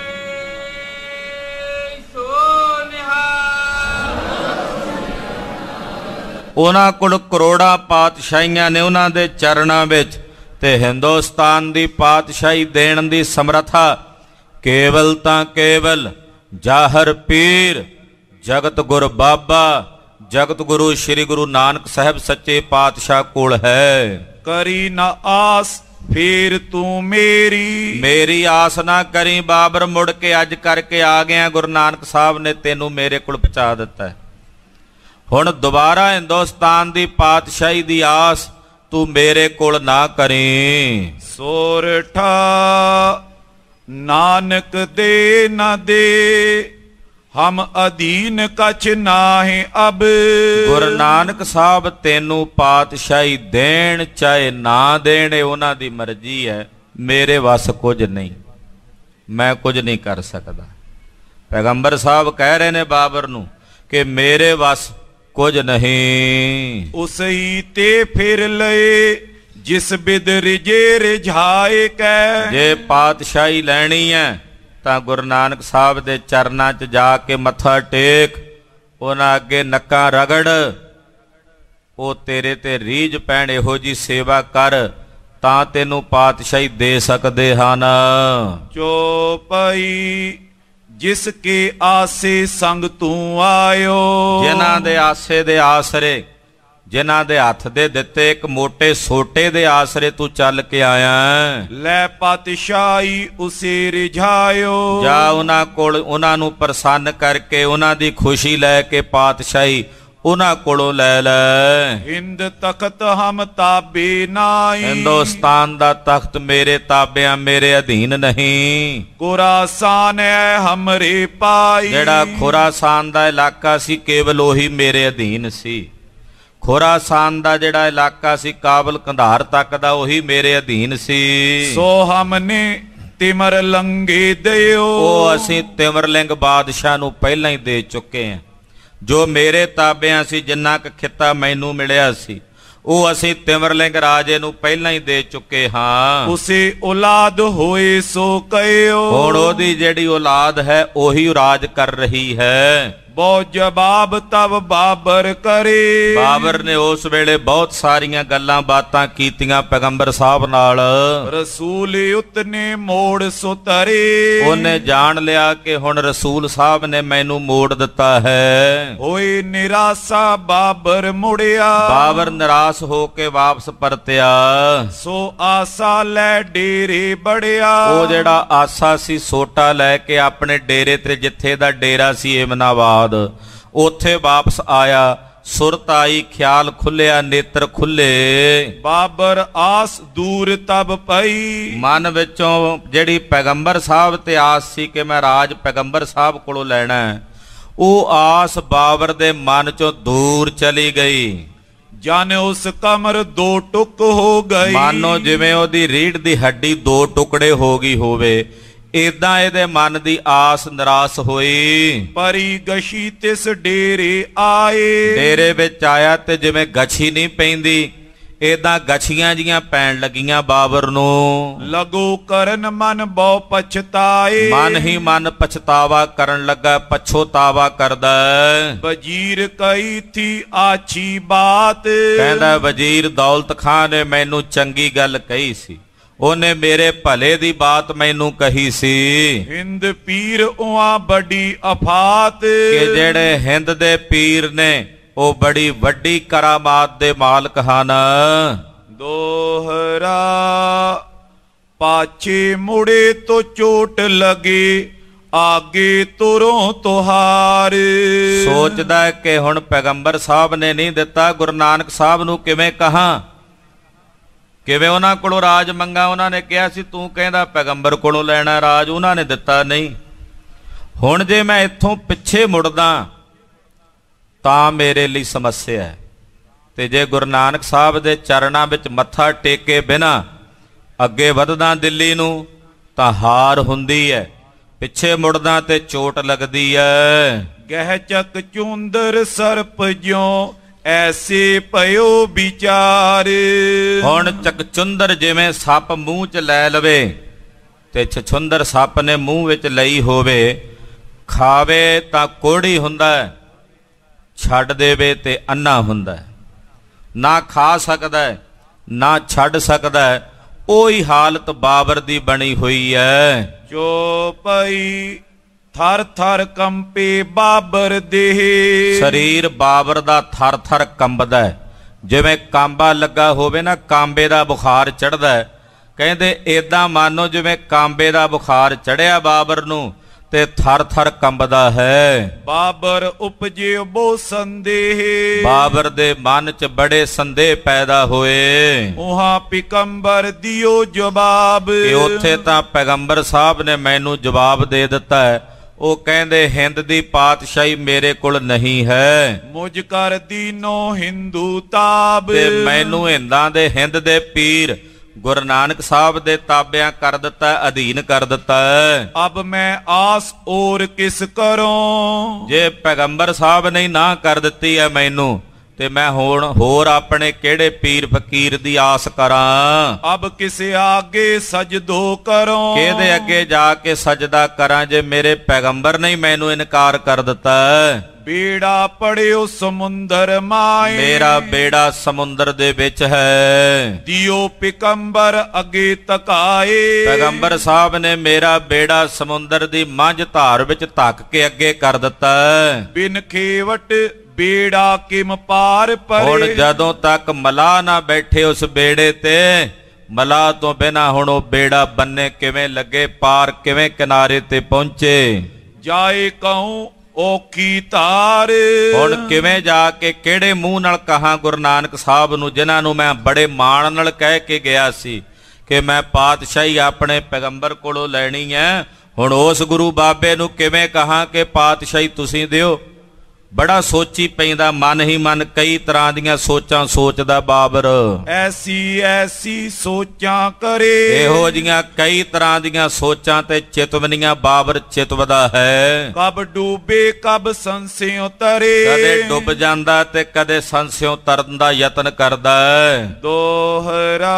ਉਹਨਾਂ ਕੋਲ ਕਰੋੜਾਂ ਪਾਤਸ਼ਾਹੀਆਂ ਨੇ ਉਹਨਾਂ ਦੇ ਚਰਨਾਂ ਵਿੱਚ, ਤੇ ਹਿੰਦੁਸਤਾਨ ਦੀ ਪਾਤਸ਼ਾਹੀ ਦੇਣ ਦੀ ਸਮਰੱਥਾ ਕੇਵਲ ਤਾਂ ਕੇਵਲ ਜਾਹਰ ਪੀਰ ਜਗਤ ਗੁਰ ਬਾਬਾ ਜਗਤ ਗੁਰੂ ਸ੍ਰੀ ਗੁਰੂ ਨਾਨਕ ਸਾਹਿਬ ਸੱਚੇ ਪਾਤਸ਼ਾਹ ਕੋਲ ਹੈ। ਕਰੀ ਨਾ ਆਸ ਫੇਰ ਤੂੰ ਮੇਰੀ ਆਸ ਨਾ ਕਰੀ ਬਾਬਰ, ਮੁੜ ਕੇ ਅੱਜ ਕਰਕੇ ਆ ਗਿਆ। ਗੁਰੂ ਨਾਨਕ ਸਾਹਿਬ ਨੇ ਤੈਨੂੰ ਮੇਰੇ ਕੋਲ ਪਹੁੰਚਾ ਦਿੱਤਾ। ਹੁਣ ਦੁਬਾਰਾ ਹਿੰਦੁਸਤਾਨ ਦੀ ਪਾਤਸ਼ਾਹੀ ਦੀ ਆਸ ਤੂੰ ਮੇਰੇ ਕੋਲ ਨਾ ਕਰੀ। ਸੋਰਠਾ ਨਾਨਕ ਦੇ ਨਾ ਦੇ ਹਮ ਅਧੀਨ ਕਛ ਨਾਹੀਂ ਅਬ। ਗੁਰੂ ਨਾਨਕ ਸਾਹਿਬ ਤੈਨੂੰ ਪਾਤਸ਼ਾਹੀ ਦੇਣ ਚਾਹੇ ਨਾ ਦੇਣ ਇਹ ਉਹਨਾਂ ਦੀ ਮਰਜ਼ੀ ਹੈ, ਮੇਰੇ ਵੱਸ ਕੁਝ ਨਹੀਂ, ਮੈਂ ਕੁਝ ਨਹੀਂ ਕਰ ਸਕਦਾ। ਪੈਗੰਬਰ ਸਾਹਿਬ ਕਹਿ ਰਹੇ ਨੇ ਬਾਬਰ ਨੂੰ ਕਿ ਮੇਰੇ ਵੱਸ ਕੁਝ ਨਹੀਂ। ਉਸਈ ਤੇ ਫਿਰ ਲਏ ਜਿਸ ਬਿਦ ਰਿਜੇ ਰਿਝਾਏ ਕੈ। ਜੇ ਪਾਤਸ਼ਾਹੀ ਲੈਣੀ ਹੈ ਤਾਂ ਗੁਰੂ ਨਾਨਕ ਸਾਹਿਬ ਦੇ ਚਰਨਾਂ 'ਚ ਜਾ ਕੇ ਮੱਥਾ ਟੇਕ, ਉਹਨਾਂ ਅੱਗੇ ਨੱਕਾਂ ਰਗੜ, ਉਹ ਤੇਰੇ ਤੇ ਰੀਝ ਪੈਣ, ਇਹੋ ਜੀ ਸੇਵਾ ਕਰ ਤਾਂ ਤੈਨੂੰ ਪਾਤਸ਼ਾਹੀ ਦੇ ਸਕਦੇ ਹਨ। ਚੋਪਈ ਜਿਸ ਕੇ ਆਸੇ ਸੰਗ ਤੂੰ ਆਇਓ। ਜਿਨ੍ਹਾਂ ਦੇ ਆਸੇ ਦੇ ਆਸਰੇ, ਜਿਨ੍ਹਾਂ ਦੇ ਹੱਥ ਦੇ ਦਿੱਤੇ ਇੱਕ ਮੋਟੇ ਸੋਟੇ ਦੇ ਆਸਰੇ ਤੂੰ ਚੱਲ ਕੇ ਆਇਆ। ਲੈ ਪਾਤਸ਼ਾਹੀ ਉਸੇ ਰਿਝਾਇਓ। ਜਾ ਉਹਨਾਂ ਕੋਲ, ਉਹਨਾਂ ਨੂੰ ਪ੍ਰਸੰਨ ਕਰਕੇ ਉਹਨਾਂ ਦੀ ਖੁਸ਼ੀ ਲੈ ਕੇ ਪਾਤਸ਼ਾਹੀ ਉਹਨਾਂ ਕੋਲੋਂ ਲੈ ਲੈ। ਹਿੰਦ ਤਖਤ ਹਮ ਤਾਬੇ ਨਾਹੀ। ਹਿੰਦੁਸਤਾਨ ਦਾ ਤਖਤ ਮੇਰੇ ਤਾਬਿਆਂ, ਮੇਰੇ ਅਧੀਨ ਨਹੀਂ। ਖੁਰਾਸਾਨ ਹੈ ਹਮਰੇ ਪਾਈ। ਜਿਹੜਾ ਖੁਰਾਸਾਨ ਦਾ ਇਲਾਕਾ ਸੀ ਕੇਵਲ ਉਹੀ ਮੇਰੇ ਅਧੀਨ ਸੀ। ਖੁਰਾਸਾਨ ਦਾ ਜਿਹੜਾ ਇਲਾਕਾ ਸੀ ਕਾਬਲ ਕੰਧਾਰ ਤੱਕ ਦਾ, ਉਹੀ ਮੇਰੇ ਅਧੀਨ ਸੀ। ਸੋ ਹਮਨੇ ਤਿਮਰ ਲੰਗੇ ਦਿਓ। ਉਹ ਅਸੀਂ ਤਿਮਰਲਿੰਗ ਬਾਦਸ਼ਾਹ ਨੂੰ ਪਹਿਲਾਂ ਹੀ ਦੇ ਚੁੱਕੇ ਹਾਂ। ਜੋ ਮੇਰੇ ਤਾਬਿਆਂ ਸੀ, ਜਿੰਨਾ ਕੁ ਖਿੱਤਾ ਮੈਨੂੰ ਮਿਲਿਆ ਸੀ, ਉਹ ਅਸੀਂ ਤਿਮਰਲਿੰਗ ਰਾਜੇ ਨੂੰ ਪਹਿਲਾਂ ਹੀ ਦੇ ਚੁੱਕੇ ਹਾਂ। ਉਸੇ ਔਲਾਦ ਹੋਏ ਸੋ ਕਹਿਓ। ਹੁਣ ਉਹਦੀ ਜਿਹੜੀ ਔਲਾਦ ਹੈ ਉਹੀ ਰਾਜ ਕਰ ਰਹੀ ਹੈ। ਬਹੁ ਜਵਾਬ ਤਬ ਬਾਬਰ ਕਰੇ। ਬਾਬਰ ਨੇ ਉਸ ਵੇਲੇ ਬਹੁਤ ਸਾਰੀਆਂ ਗੱਲਾਂ ਬਾਤਾਂ ਕੀਤੀਆਂ ਪੈਗੰਬਰ ਸਾਹਿਬ ਨਾਲ। ਰਸੂਲ ਉਤਨੇ ਮੋੜ ਸੁਤਰੇ। ਉਹਨੇ ਜਾਣ ਲਿਆ ਕਿ ਹੁਣ ਰਸੂਲ ਸਾਹਿਬ ਨੇ ਮੈਨੂੰ ਮੋੜ ਦਿੱਤਾ ਹੈ। ਹੋਏ ਨਿਰਾਸ਼ਾ ਬਾਬਰ ਮੁੜਿਆ। ਬਾਬਰ ਨਿਰਾਸ਼ ਹੋ ਕੇ ਵਾਪਸ ਪਰਤਿਆ। ਸੋ ਆਸਾ ਲੈ ਡੇਰੇ ਬੜਿਆ। ਉਹ ਜਿਹੜਾ ਆਸਾ ਸੀ ਸੋਟਾ ਲੈ ਕੇ ਆਪਣੇ ਡੇਰੇ ਤੇ, ਜਿੱਥੇ ਦਾ ਡੇਰਾ ਸੀ ਏਮਨਾਬਾਦ, ਉੱਥੇ ਵਾਪਸ ਆਇਆ। ਸੁਰਤ ਆਈ, ਖਿਆਲ ਖੁੱਲਿਆ, ਨੇਤਰ ਖੁੱਲੇ। ਬਾਬਰ ਆਸ ਦੂਰ ਤਬ ਪਈ। ਮਨ ਵਿੱਚੋਂ ਜਿਹੜੀ ਪੈਗੰਬਰ ਸਾਹਿਬ ਤੇ ਆਸ ਸੀ ਕਿ ਮੈਂ ਰਾਜ ਪੈਗੰਬਰ ਸਾਹਿਬ ਕੋਲੋਂ ਲੈਣਾ, ਉਹ ਆਸ ਬਾਬਰ ਦੇ ਮਨ ਚੋਂ ਦੂਰ ਚਲੀ ਗਈ। ਜਾਨੇ ਉਸ ਕਮਰ ਦੋ ਟੁਕ ਹੋ ਗਈ। ਮਾਨੋ ਜਿਵੇਂ ਉਹਦੀ ਰੀੜ ਦੀ ਹੱਡੀ ਦੋ ਟੁਕੜੇ ਹੋ ਗਈ ਹੋਵੇ, ਏਦਾਂ ਇਹਦੇ ਮਨ ਦੀ ਆਸ ਨਿਰਾਸ਼ ਹੋਈ। ਪਰੀ ਗਸ਼ੀ ਤਿਸ ਡੇਰੇ ਆਏ। ਡੇਰੇ ਵਿੱਚ ਆਇਆ ਤੇ ਜਿਵੇਂ ਗਛੀ ਨਹੀਂ ਪੈਂਦੀ, ਏਦਾਂ ਗਛੀਆਂ ਜੀਆਂ ਪੈਣ ਲੱਗੀਆਂ ਬਾਬਰ ਨੂੰ। ਲਗੋ ਕਰਨ ਮਨ ਬਹੁ ਪਛਤਾਏ, ਮਨ ਹੀ ਮਨ ਪਛਤਾਵਾ ਕਰਨ ਲੱਗਾ, ਪਛੋਤਾਵਾ ਕਰਦਾ। ਵਜ਼ੀਰ ਕਈ ਥੀ ਆਛੀ ਬਾਤ, ਕਹਿੰਦਾ ਵਜ਼ੀਰ ਦੌਲਤ ਖਾਨ ਨੇ ਮੈਨੂੰ ਚੰਗੀ ਗੱਲ ਕਹੀ ਸੀ, ਉਹਨੇ ਮੇਰੇ ਭਲੇ ਦੀ ਬਾਤ ਮੈਨੂੰ ਕਹੀ ਸੀ। ਹਿੰਦ ਪੀਰ ਉਆ ਬੜੀ ਅਫਾਤ, ਕਿ ਜਿਹੜੇ ਹਿੰਦ ਦੇ ਪੀਰ ਨੇ ਉਹ ਬੜੀ ਵੱਡੀ ਕਰਾਮਾਤ ਦੇ ਮਾਲਕ ਹਨ। ਦੋਹਰਾ ਪਾਛੇ ਮੁੜੇ ਤੋ ਚੋਟ ਲਗੇ, ਆਗੇ ਤੁਰੋਂ ਤੁਹਾਰ। ਸੋਚਦਾ ਹੈ ਕਿ ਹੁਣ ਪੈਗੰਬਰ ਸਾਹਿਬ ਨੇ ਨਹੀਂ ਦਿੱਤਾ, ਗੁਰੂ ਨਾਨਕ ਸਾਹਿਬ ਨੂੰ ਕਿਵੇਂ ਕਹਾਂ, ਕਿਵੇਂ ਉਹਨਾਂ ਕੋਲੋਂ ਰਾਜ ਮੰਗਾ। ਉਹਨਾਂ ਨੇ ਕਿਹਾ ਸੀ ਤੂੰ ਕਹਿੰਦਾ ਪੈਗੰਬਰ ਕੋਲੋਂ ਲੈਣਾ ਰਾਜ, ਉਹਨਾਂ ਨੇ ਦਿੱਤਾ ਨਹੀਂ। ਹੁਣ ਜੇ ਮੈਂ ਇੱਥੋਂ ਪਿੱਛੇ ਮੁੜਦਾ ਤਾਂ ਮੇਰੇ ਲਈ ਸਮੱਸਿਆ ਹੈ, ਤੇ ਜੇ ਗੁਰੂ ਨਾਨਕ ਸਾਹਿਬ ਦੇ ਚਰਨਾਂ ਵਿੱਚ ਮੱਥਾ ਟੇਕੇ ਬਿਨਾ ਅੱਗੇ ਵਧਦਾ ਦਿੱਲੀ ਨੂੰ ਤਾਂ ਹਾਰ ਹੁੰਦੀ ਹੈ, ਪਿੱਛੇ ਮੁੜਦਾ ਤੇ ਚੋਟ ਲੱਗਦੀ ਹੈ। ਗਹਿ ਚੱਕ ਚੁੰਦਰ ਸਰਪ ਜਿਉ ਐਸੇ ਭਇਓ ਵਿਚਾਰ। ਹੁਣ ਚਕਚੁੰਦਰ ਜਿਵੇਂ ਸੱਪ ਮੂੰਹ 'ਚ ਲੈ ਲਵੇ ਤੇ ਛਛੁੰਦਰ ਸੱਪ ਨੇ ਮੂੰਹ ਵਿੱਚ ਲਈ ਹੋਵੇ, ਖਾਵੇ ਤਾਂ ਕੋੜੀ ਹੁੰਦਾ ਹੈ, ਛੱਡ ਦੇਵੇ ਤੇ ਅੰਨਾ ਹੁੰਦਾ ਹੈ। ਨਾ ਖਾ ਸਕਦਾ ਨਾ ਛੱਡ ਸਕਦਾ, ਉਹੀ ਹਾਲਤ ਬਾਬਰ ਦੀ ਬਣੀ ਹੋਈ ਹੈ। ਚੋਪਈ ਥਰ ਥਰ ਕੰਪੇ ਬਾਬਰ ਦੇਹ, ਸਰੀਰ ਬਾਬਰ ਦਾ ਥਰ ਥਰ ਕੰਬਦਾ ਹੈ, ਜਿਵੇਂ ਕਾਂਬਾ ਲੱਗਾ ਹੋਵੇ ਨਾ, ਕਾਂਬੇ ਦਾ ਬੁਖਾਰ ਚੜ੍ਹਦਾ ਹੈ। ਕਹਿੰਦੇ ਏਦਾਂ ਮਾਨੋ ਜਿਵੇਂ ਕਾਂਬੇ ਦਾ ਬੁਖਾਰ ਚੜ੍ਹਿਆ ਬਾਬਰ ਨੂੰ ਤੇ ਥਰ ਥਰ ਕੰਬਦਾ ਹੈ। ਬਾਬਰ ਉਪਜਿਓ ਬੋ ਸੰਦੇਹ, ਬਾਬਰ ਦੇ ਮਨ 'ਚ ਬੜੇ ਸੰਦੇਹ ਪੈਦਾ ਹੋਏ। ਉਹਾਂ ਪਿਕੰਬਰ ਦਿਓ ਜਵਾਬ, ਕਿ ਉੱਥੇ ਤਾਂ ਪੈਗੰਬਰ ਸਾਹਿਬ ਨੇ ਮੈਨੂੰ ਜਵਾਬ ਦੇ ਦਿੱਤਾ ਹੈ। ਉਹ ਕਹਿੰਦੇ ਹਿੰਦ ਦੀ ਪਾਤਸ਼ਾਹੀ ਮੇਰੇ ਕੋਲ ਨਹੀਂ ਹੈ, ਮੁਝ ਕਰ ਦੀਨੋ ਹਿੰਦੂ ਤਾਬ। ਤੇ ਮੈਨੂੰ ਹਿੰਦ ਦੇ ਪੀਰ ਗੁਰੂ ਨਾਨਕ ਸਾਹਿਬ ਦੇ ਤਾਬਿਆਂ ਕਰ ਦਿੱਤਾ, ਅਧੀਨ ਕਰ ਦਿੱਤਾ ਹੈ। ਅਬ ਮੈਂ ਆਸ ਔਰ ਕਿਸ ਕਰੂੰ, ਜੇ ਪੈਗੰਬਰ ਸਾਹਿਬ ਨੇ ਨਾ ਕਰ ਦਿੱਤੀ ਹੈ ਮੈਨੂੰ, ਤੇ ਮੈਂ ਹੁਣ ਹੋਰ ਆਪਣੇ ਕਿਹੜੇ ਪੀਰ ਫਕੀਰ ਦੀ ਆਸ ਕਰਾਂ। ਅਬ ਕਿਸੇ ਆਗੇ ਸਜਦੋ ਕਰੂੰ, ਕਿਹਦੇ ਅੱਗੇ ਜਾ ਕੇ ਸਜਦਾ ਕਰਾਂ ਜੇ ਮੇਰੇ ਪੈਗੰਬਰ ਨੇ ਮੈਨੂੰ ਇਨਕਾਰ ਕਰ ਦਿੱਤਾ। ਬੇੜਾ ਪੜਿਓ ਸਮੁੰਦਰ ਮਾਏ, ਮੇਰਾ ਬੇੜਾ ਸਮੁੰਦਰ ਦੇ ਵਿੱਚ ਹੈ। ਦਿਓ ਪਿਕੰਬਰ ਅੱਗੇ ਤਕਾਏ, ਪੈਗੰਬਰ ਸਾਹਿਬ ਨੇ ਮੇਰਾ ਬੇੜਾ ਸਮੁੰਦਰ ਦੀ ਮੰਝ ਧਾਰ ਵਿੱਚ ਧੱਕ ਕੇ ਅੱਗੇ ਕਰ ਦਿੱਤਾ। ਬਿਨ ਖੇਵਟ ਬੇੜਾ ਕਿਮ ਪਾਰ ਪਰੇ, ਹੁਣ ਜਦੋਂ ਤੱਕ ਮਲਾਹ ਨਾ ਬੈਠੇ ਉਸ ਬੇੜੇ ਤੇ, ਮਲਾਹ ਤੋਂ ਬਿਨਾ ਹੁਣ ਉਹ ਬੇੜਾ ਬੰਨੇ ਕਿਵੇਂ ਲੱਗੇ, ਪਾਰ ਕਿਵੇਂ ਕਿਨਾਰੇ ਤੇ ਪਹੁੰਚੇ। ਜਾਏ ਕਹੂੰ ਔਖੀ ਤਾਰ, ਹੁਣ ਕਿਵੇਂ ਜਾ ਕੇ ਕਿਹੜੇ ਮੂੰਹ ਨਾਲ ਕਹਾਂ ਗੁਰੂ ਨਾਨਕ ਸਾਹਿਬ ਨੂੰ, ਜਿਨ੍ਹਾਂ ਨੂੰ ਮੈਂ ਬੜੇ ਮਾਣ ਨਾਲ ਕਹਿ ਕੇ ਗਿਆ ਸੀ ਕਿ ਮੈਂ ਪਾਤਸ਼ਾਹੀ ਆਪਣੇ ਪੈਗੰਬਰ ਕੋਲੋਂ ਲੈਣੀ ਹੈ। ਹੁਣ ਉਸ ਗੁਰੂ ਬਾਬੇ ਨੂੰ ਕਿਵੇਂ ਕਹਾਂ ਕਿ ਪਾਤਸ਼ਾਹੀ ਤੁਸੀਂ ਦਿਓ। ਬੜਾ ਸੋਚੀ ਪੈਂਦਾ, ਮਨ ਹੀ ਮਨ ਕਈ ਤਰ੍ਹਾਂ ਦੀਆਂ ਸੋਚਾਂ ਸੋਚਦਾ ਬਾਬਰ। ਐਸੀ ਐਸੀ ਸੋਚਾਂ ਕਰੇ, ਇਹੋ ਜੀਆਂ ਕਈ ਤਰ੍ਹਾਂ ਦੀਆਂ ਸੋਚਾਂ ਤੇ ਚਿਤਵਨੀਆਂ ਬਾਬਰ ਚਿਤਵਦਾ ਹੈ। ਕਬ ਡੂਬੇ ਕਬ ਸੰਸਿਓ ਤਰੇ, ਕਦੇ ਡੁੱਬ ਜਾਂਦਾ ਤੇ ਕਦੇ ਸੰਸਿਓ ਤਰਨ ਦਾ ਯਤਨ ਕਰਦਾ ਹੈ। ਦੋਹਰਾ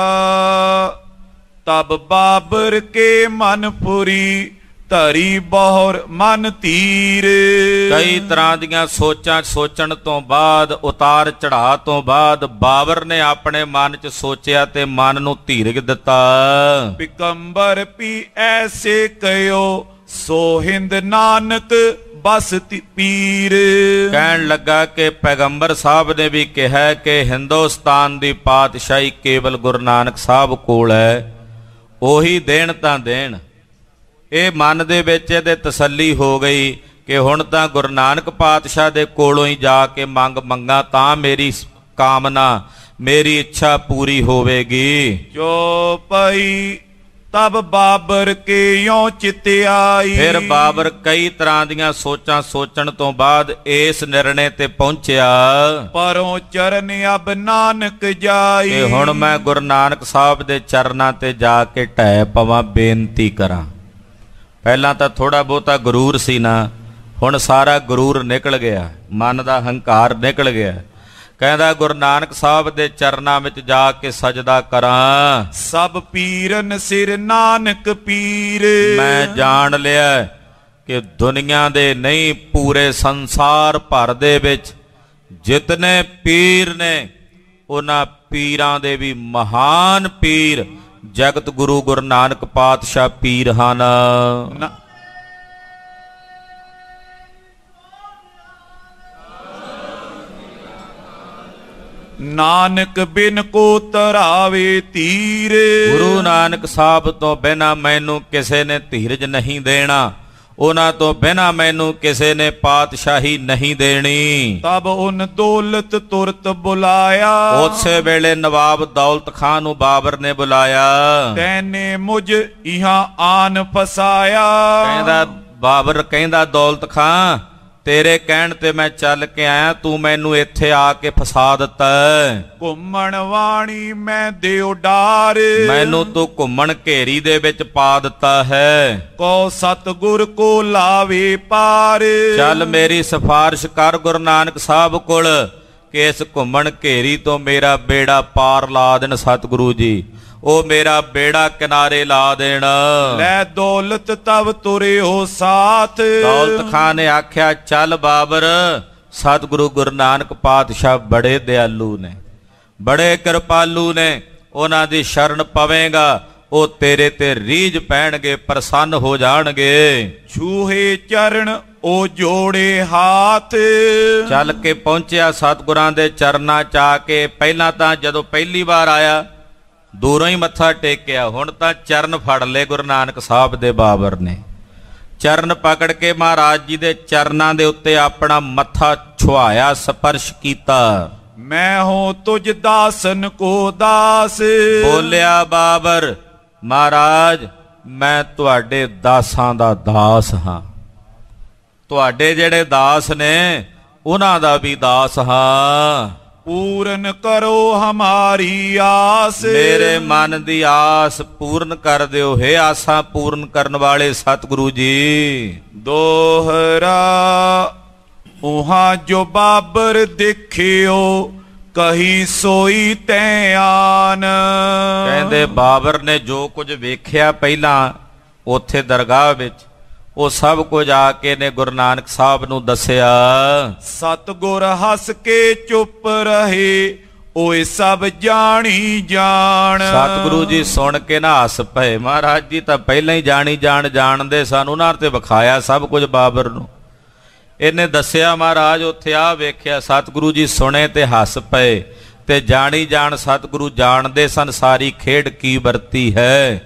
ਤਬ ਬਾਬਰ ਕੇ ਮਨ ਪੁਰੀ, ਧਰੀ ਬਹੁਰ ਮਨ ਧੀਰ। ਕਈ ਤਰ੍ਹਾਂ ਦੀਆਂ ਸੋਚਾਂ ਸੋਚਣ ਤੋਂ ਬਾਅਦ, ਉਤਾਰ ਚੜਾਅ ਤੋਂ ਬਾਅਦ ਬਾਬਰ ਨੇ ਆਪਣੇ ਮਨ 'ਚ ਸੋਚਿਆ ਤੇ ਮਨ ਨੂੰ ਧੀਰਜ ਦਿੱਤਾ। ਪਿਕੰਬਰ ਪੀ ਐਸੇ ਕਹਿਓ, ਸੋ ਹਿੰਦ ਨਾਨਕ ਬਸ ਪੀਰ। ਕਹਿਣ ਲੱਗਾ ਕਿ ਪੈਗੰਬਰ ਸਾਹਿਬ ਨੇ ਵੀ ਕਿਹਾ ਕਿ ਹਿੰਦੁਸਤਾਨ ਦੀ ਪਾਤਸ਼ਾਹੀ ਕੇਵਲ ਗੁਰੂ ਨਾਨਕ ਸਾਹਿਬ ਕੋਲ ਹੈ, ਉਹੀ ਦੇਣ ਤਾਂ ਦੇਣ। ਇਹ ਮਨ ਦੇ ਵਿੱਚ ਇਹਦੇ ਤਸੱਲੀ ਹੋ ਗਈ ਕਿ ਹੁਣ ਤਾਂ ਗੁਰੂ ਨਾਨਕ ਪਾਤਸ਼ਾਹ ਦੇ ਕੋਲੋਂ ਹੀ ਜਾ ਕੇ ਮੰਗਾ ਤਾਂ ਮੇਰੀ ਕਾਮਨਾ, ਮੇਰੀ ਇੱਛਾ ਪੂਰੀ ਹੋਵੇਗੀ। ਜੋ ਪਈ ਤਬ ਬਾਬਰ ਕੇ ਯੋਂ ਚਿਤ ਆਈ, ਫਿਰ ਬਾਬਰ ਕਈ ਤਰ੍ਹਾਂ ਦੀਆਂ ਸੋਚਾਂ ਸੋਚਣ ਤੋਂ ਬਾਅਦ ਇਸ ਨਿਰਣੇ ਤੇ ਪਹੁੰਚਿਆ, ਪਰੋਂ ਚਰਨ ਅਬ ਨਾਨਕ ਜਾਈ। ਕਿ ਹੁਣ ਮੈਂ ਗੁਰੂ ਨਾਨਕ ਸਾਹਿਬ ਦੇ ਚਰਨਾਂ ਤੇ ਜਾ ਕੇ ਢਹਿ ਪਵਾਂ, ਬੇਨਤੀ ਕਰਾਂ। ਪਹਿਲਾਂ ਤਾਂ ਥੋੜਾ ਬਹੁਤਾ ਗਰੂਰ ਸੀ ਨਾ, ਹੁਣ ਸਾਰਾ ਗਰੂਰ ਨਿਕਲ ਗਿਆ, ਮਨ ਦਾ ਹੰਕਾਰ ਨਿਕਲ ਗਿਆ। ਕਹਿੰਦਾ ਗੁਰੂ ਨਾਨਕ ਸਾਹਿਬ ਦੇ ਚਰਨਾਂ ਵਿੱਚ ਜਾ ਕੇ ਸਜਦਾ ਕਰਾਂ। ਸਭ ਪੀਰਨ ਸਿਰ ਨਾਨਕ ਪੀਰ। ਮੈਂ ਜਾਣ ਲਿਆ ਕਿ ਦੁਨੀਆ ਦੇ ਨਹੀਂ, ਪੂਰੇ ਸੰਸਾਰ ਭਰ ਦੇ ਵਿੱਚ ਜਿਤਨੇ ਪੀਰ ਨੇ ਉਹਨਾਂ ਪੀਰਾਂ ਦੇ ਵੀ ਮਹਾਨ ਪੀਰ ਜਗਤ ਗੁਰੂ ਗੁਰੂ ਨਾਨਕ ਪਾਤਸ਼ਾਹ ਪੀਰ ਹਨ। ਨਾਨਕ ਬਿਨ ਕੋ ਤਰਾਵੇ ਧੀਰ। ਗੁਰੂ ਨਾਨਕ ਸਾਹਿਬ ਤੋਂ ਬਿਨਾਂ ਮੈਨੂੰ ਕਿਸੇ ਨੇ ਧੀਰਜ ਨਹੀਂ ਦੇਣਾ, ਉਹਨਾਂ ਤੋਂ ਬਿਨਾਂ ਮੈਨੂੰ ਕਿਸੇ ਨੇ ਪਾਤਸ਼ਾਹੀ ਨਹੀਂ ਦੇਣੀ। ਤਬ ਉਨ ਦੌਲਤ ਤੁਰਤ ਬੁਲਾਇਆ। ਉਸੇ ਵੇਲੇ ਨਵਾਬ ਦੌਲਤ ਖਾਨ ਨੂੰ ਬਾਬਰ ਨੇ ਬੁਲਾਇਆ। ਤੈਨੇ ਮੁਝ ਇਹਾਂ ਆਨ ਫਸਾਇਆ। ਕਹਿੰਦਾ ਬਾਬਰ ਕਹਿੰਦਾ ਦੌਲਤ ਖਾਂ ਤੇਰੇ ਕਹਿਣ ਤੇ ਮੈਂ ਚੱਲ ਕੇ ਆਇਆ, ਤੂੰ ਮੈਨੂੰ ਇੱਥੇ ਆ ਕੇ ਫਸਾ ਦਿੱਤਾ। ਘੁੰਮਣ ਵਾਣੀ ਮੈਂ ਦਿਓ ਡਾਰ। ਮੈਨੂੰ ਤੂੰ ਘੁੰਮਣ ਘੇਰੀ ਦੇ ਵਿੱਚ ਪਾ ਦਿੱਤਾ ਹੈ। ਕੋ ਸਤਿਗੁਰ ਕੋ ਲਾਵੇ ਪਾਰ। ਚੱਲ ਮੇਰੀ ਸਿਫਾਰਿਸ਼ ਕਰ ਗੁਰੂ ਨਾਨਕ ਸਾਹਿਬ ਕੋਲ ਕਿ ਇਸ ਘੁੰਮਣ ਘੇਰੀ ਤੋਂ ਮੇਰਾ ਬੇੜਾ ਪਾਰ ਲਾ ਦੇਣ ਸਤਿਗੁਰੂ ਜੀ, ਉਹ ਮੇਰਾ ਬੇੜਾ ਕਿਨਾਰੇ ਲਾ ਦੇਣ। ਲੈ ਦੌਲਤ ਤਵ ਤੁਰਿਓ ਸਾਥ। ਦੌਲਤ ਖਾਨ ਨੇ ਆਖਿਆ ਚੱਲ ਬਾਬਰ, ਸਤਿਗੁਰੂ ਗੁਰੂ ਨਾਨਕ ਪਾਤਸ਼ਾਹ ਬੜੇ ਦਿਆਲੂ ਨੇ, ਬੜੇ ਕਿਰਪਾਲੂ ਨੇ, ਉਹਨਾਂ ਦੀ ਸ਼ਰਨ ਪਵੇਂਗਾ ਉਹ ਤੇਰੇ ਤੇ ਰੀਝ ਪੈਣਗੇ, ਪ੍ਰਸੰਨ ਹੋ ਜਾਣਗੇ। ਛੂਹੇ ਚਰਨ ਉਹ ਜੋੜੇ ਹਾਥ। ਚੱਲ ਕੇ ਪਹੁੰਚਿਆ ਸਤਿਗੁਰਾਂ ਦੇ ਚਰਨਾਂ ਚ ਆ ਕੇ। ਪਹਿਲਾਂ ਤਾਂ ਜਦੋਂ ਪਹਿਲੀ ਵਾਰ ਆਇਆ ਦੂਰੋਂ ਹੀ ਮੱਥਾ ਟੇਕਿਆ, ਹੁਣ ਤਾਂ ਚਰਨ ਫੜ ਲਏ ਗੁਰੂ ਨਾਨਕ ਸਾਹਿਬ ਦੇ ਬਾਬਰ ਨੇ। ਚਰਨ ਪਕੜ ਕੇ ਮਹਾਰਾਜ ਜੀ ਦੇ ਚਰਨਾਂ ਦੇ ਉੱਤੇ ਆਪਣਾ ਮੱਥਾ ਛੁਆਇਆ, ਸਪਰਸ਼ ਕੀਤਾ। ਮੈਂ ਹੋ ਤੁਝ ਦਾਸਨ ਕੋ ਦਾਸ। ਬੋਲਿਆ ਬਾਬਰ ਮਹਾਰਾਜ ਮੈਂ ਤੁਹਾਡੇ ਦਾਸਾਂ ਦਾ ਦਾਸ ਹਾਂ, ਤੁਹਾਡੇ ਜਿਹੜੇ ਦਾਸ ਨੇ ਉਹਨਾਂ ਦਾ ਵੀ ਦਾਸ ਹਾਂ। ਪੂਰਨ ਕਰੋ ਹਮਾਰੀ ਆਸ। ਮੇਰੇ ਮਨ ਦੀ ਆਸ ਪੂਰਨ ਕਰ ਦਿਓ, ਹੇ ਆਸਾਂ ਪੂਰਨ ਕਰਨ ਵਾਲੇ ਸਤਿਗੁਰੂ ਜੀ। ਦੋਹਰਾ ਉਹਾਂ ਜੋ ਬਾਬਰ ਦੇਖਿਓ ਕਹੀ ਸੋਈ ਤੈ ਆਨ। ਕਹਿੰਦੇ ਬਾਬਰ ਨੇ ਜੋ ਕੁਝ ਵੇਖਿਆ ਪਹਿਲਾਂ ਉੱਥੇ ਦਰਗਾਹ ਵਿੱਚ, ਉਹ ਸਭ ਕੁਝ ਆ ਕੇ ਨੇ ਗੁਰੂ ਨਾਨਕ ਸਾਹਿਬ ਨੂੰ ਦੱਸਿਆ। ਸਤਿਗੁਰ ਹੱਸ ਕੇ ਚੁੱਪ ਰਹੇ ਓਏ ਸਭ ਜਾਣੀ ਜਾਣ। ਸਤਿਗੁਰੂ ਜੀ ਸੁਣ ਕੇ ਨਾ ਹੱਸ ਪਏ। ਮਹਾਰਾਜ ਜੀ ਤਾਂ ਪਹਿਲਾਂ ਹੀ ਜਾਣਦੇ ਸਨ, ਉਹਨਾਂ ਤੇ ਵਿਖਾਇਆ ਸਭ ਕੁਝ ਬਾਬਰ ਨੂੰ। ਇਹਨੇ ਦੱਸਿਆ ਮਹਾਰਾਜ ਉੱਥੇ ਆ ਵੇਖਿਆ। ਸਤਿਗੁਰੂ ਜੀ ਸੁਣੇ ਤੇ ਹੱਸ ਪਏ ਤੇ ਜਾਣੀ ਜਾਣ ਸਤਿਗੁਰੂ ਜਾਣਦੇ ਸਨ ਸਾਰੀ ਖੇਡ ਕੀ ਵਰਤੀ ਹੈ।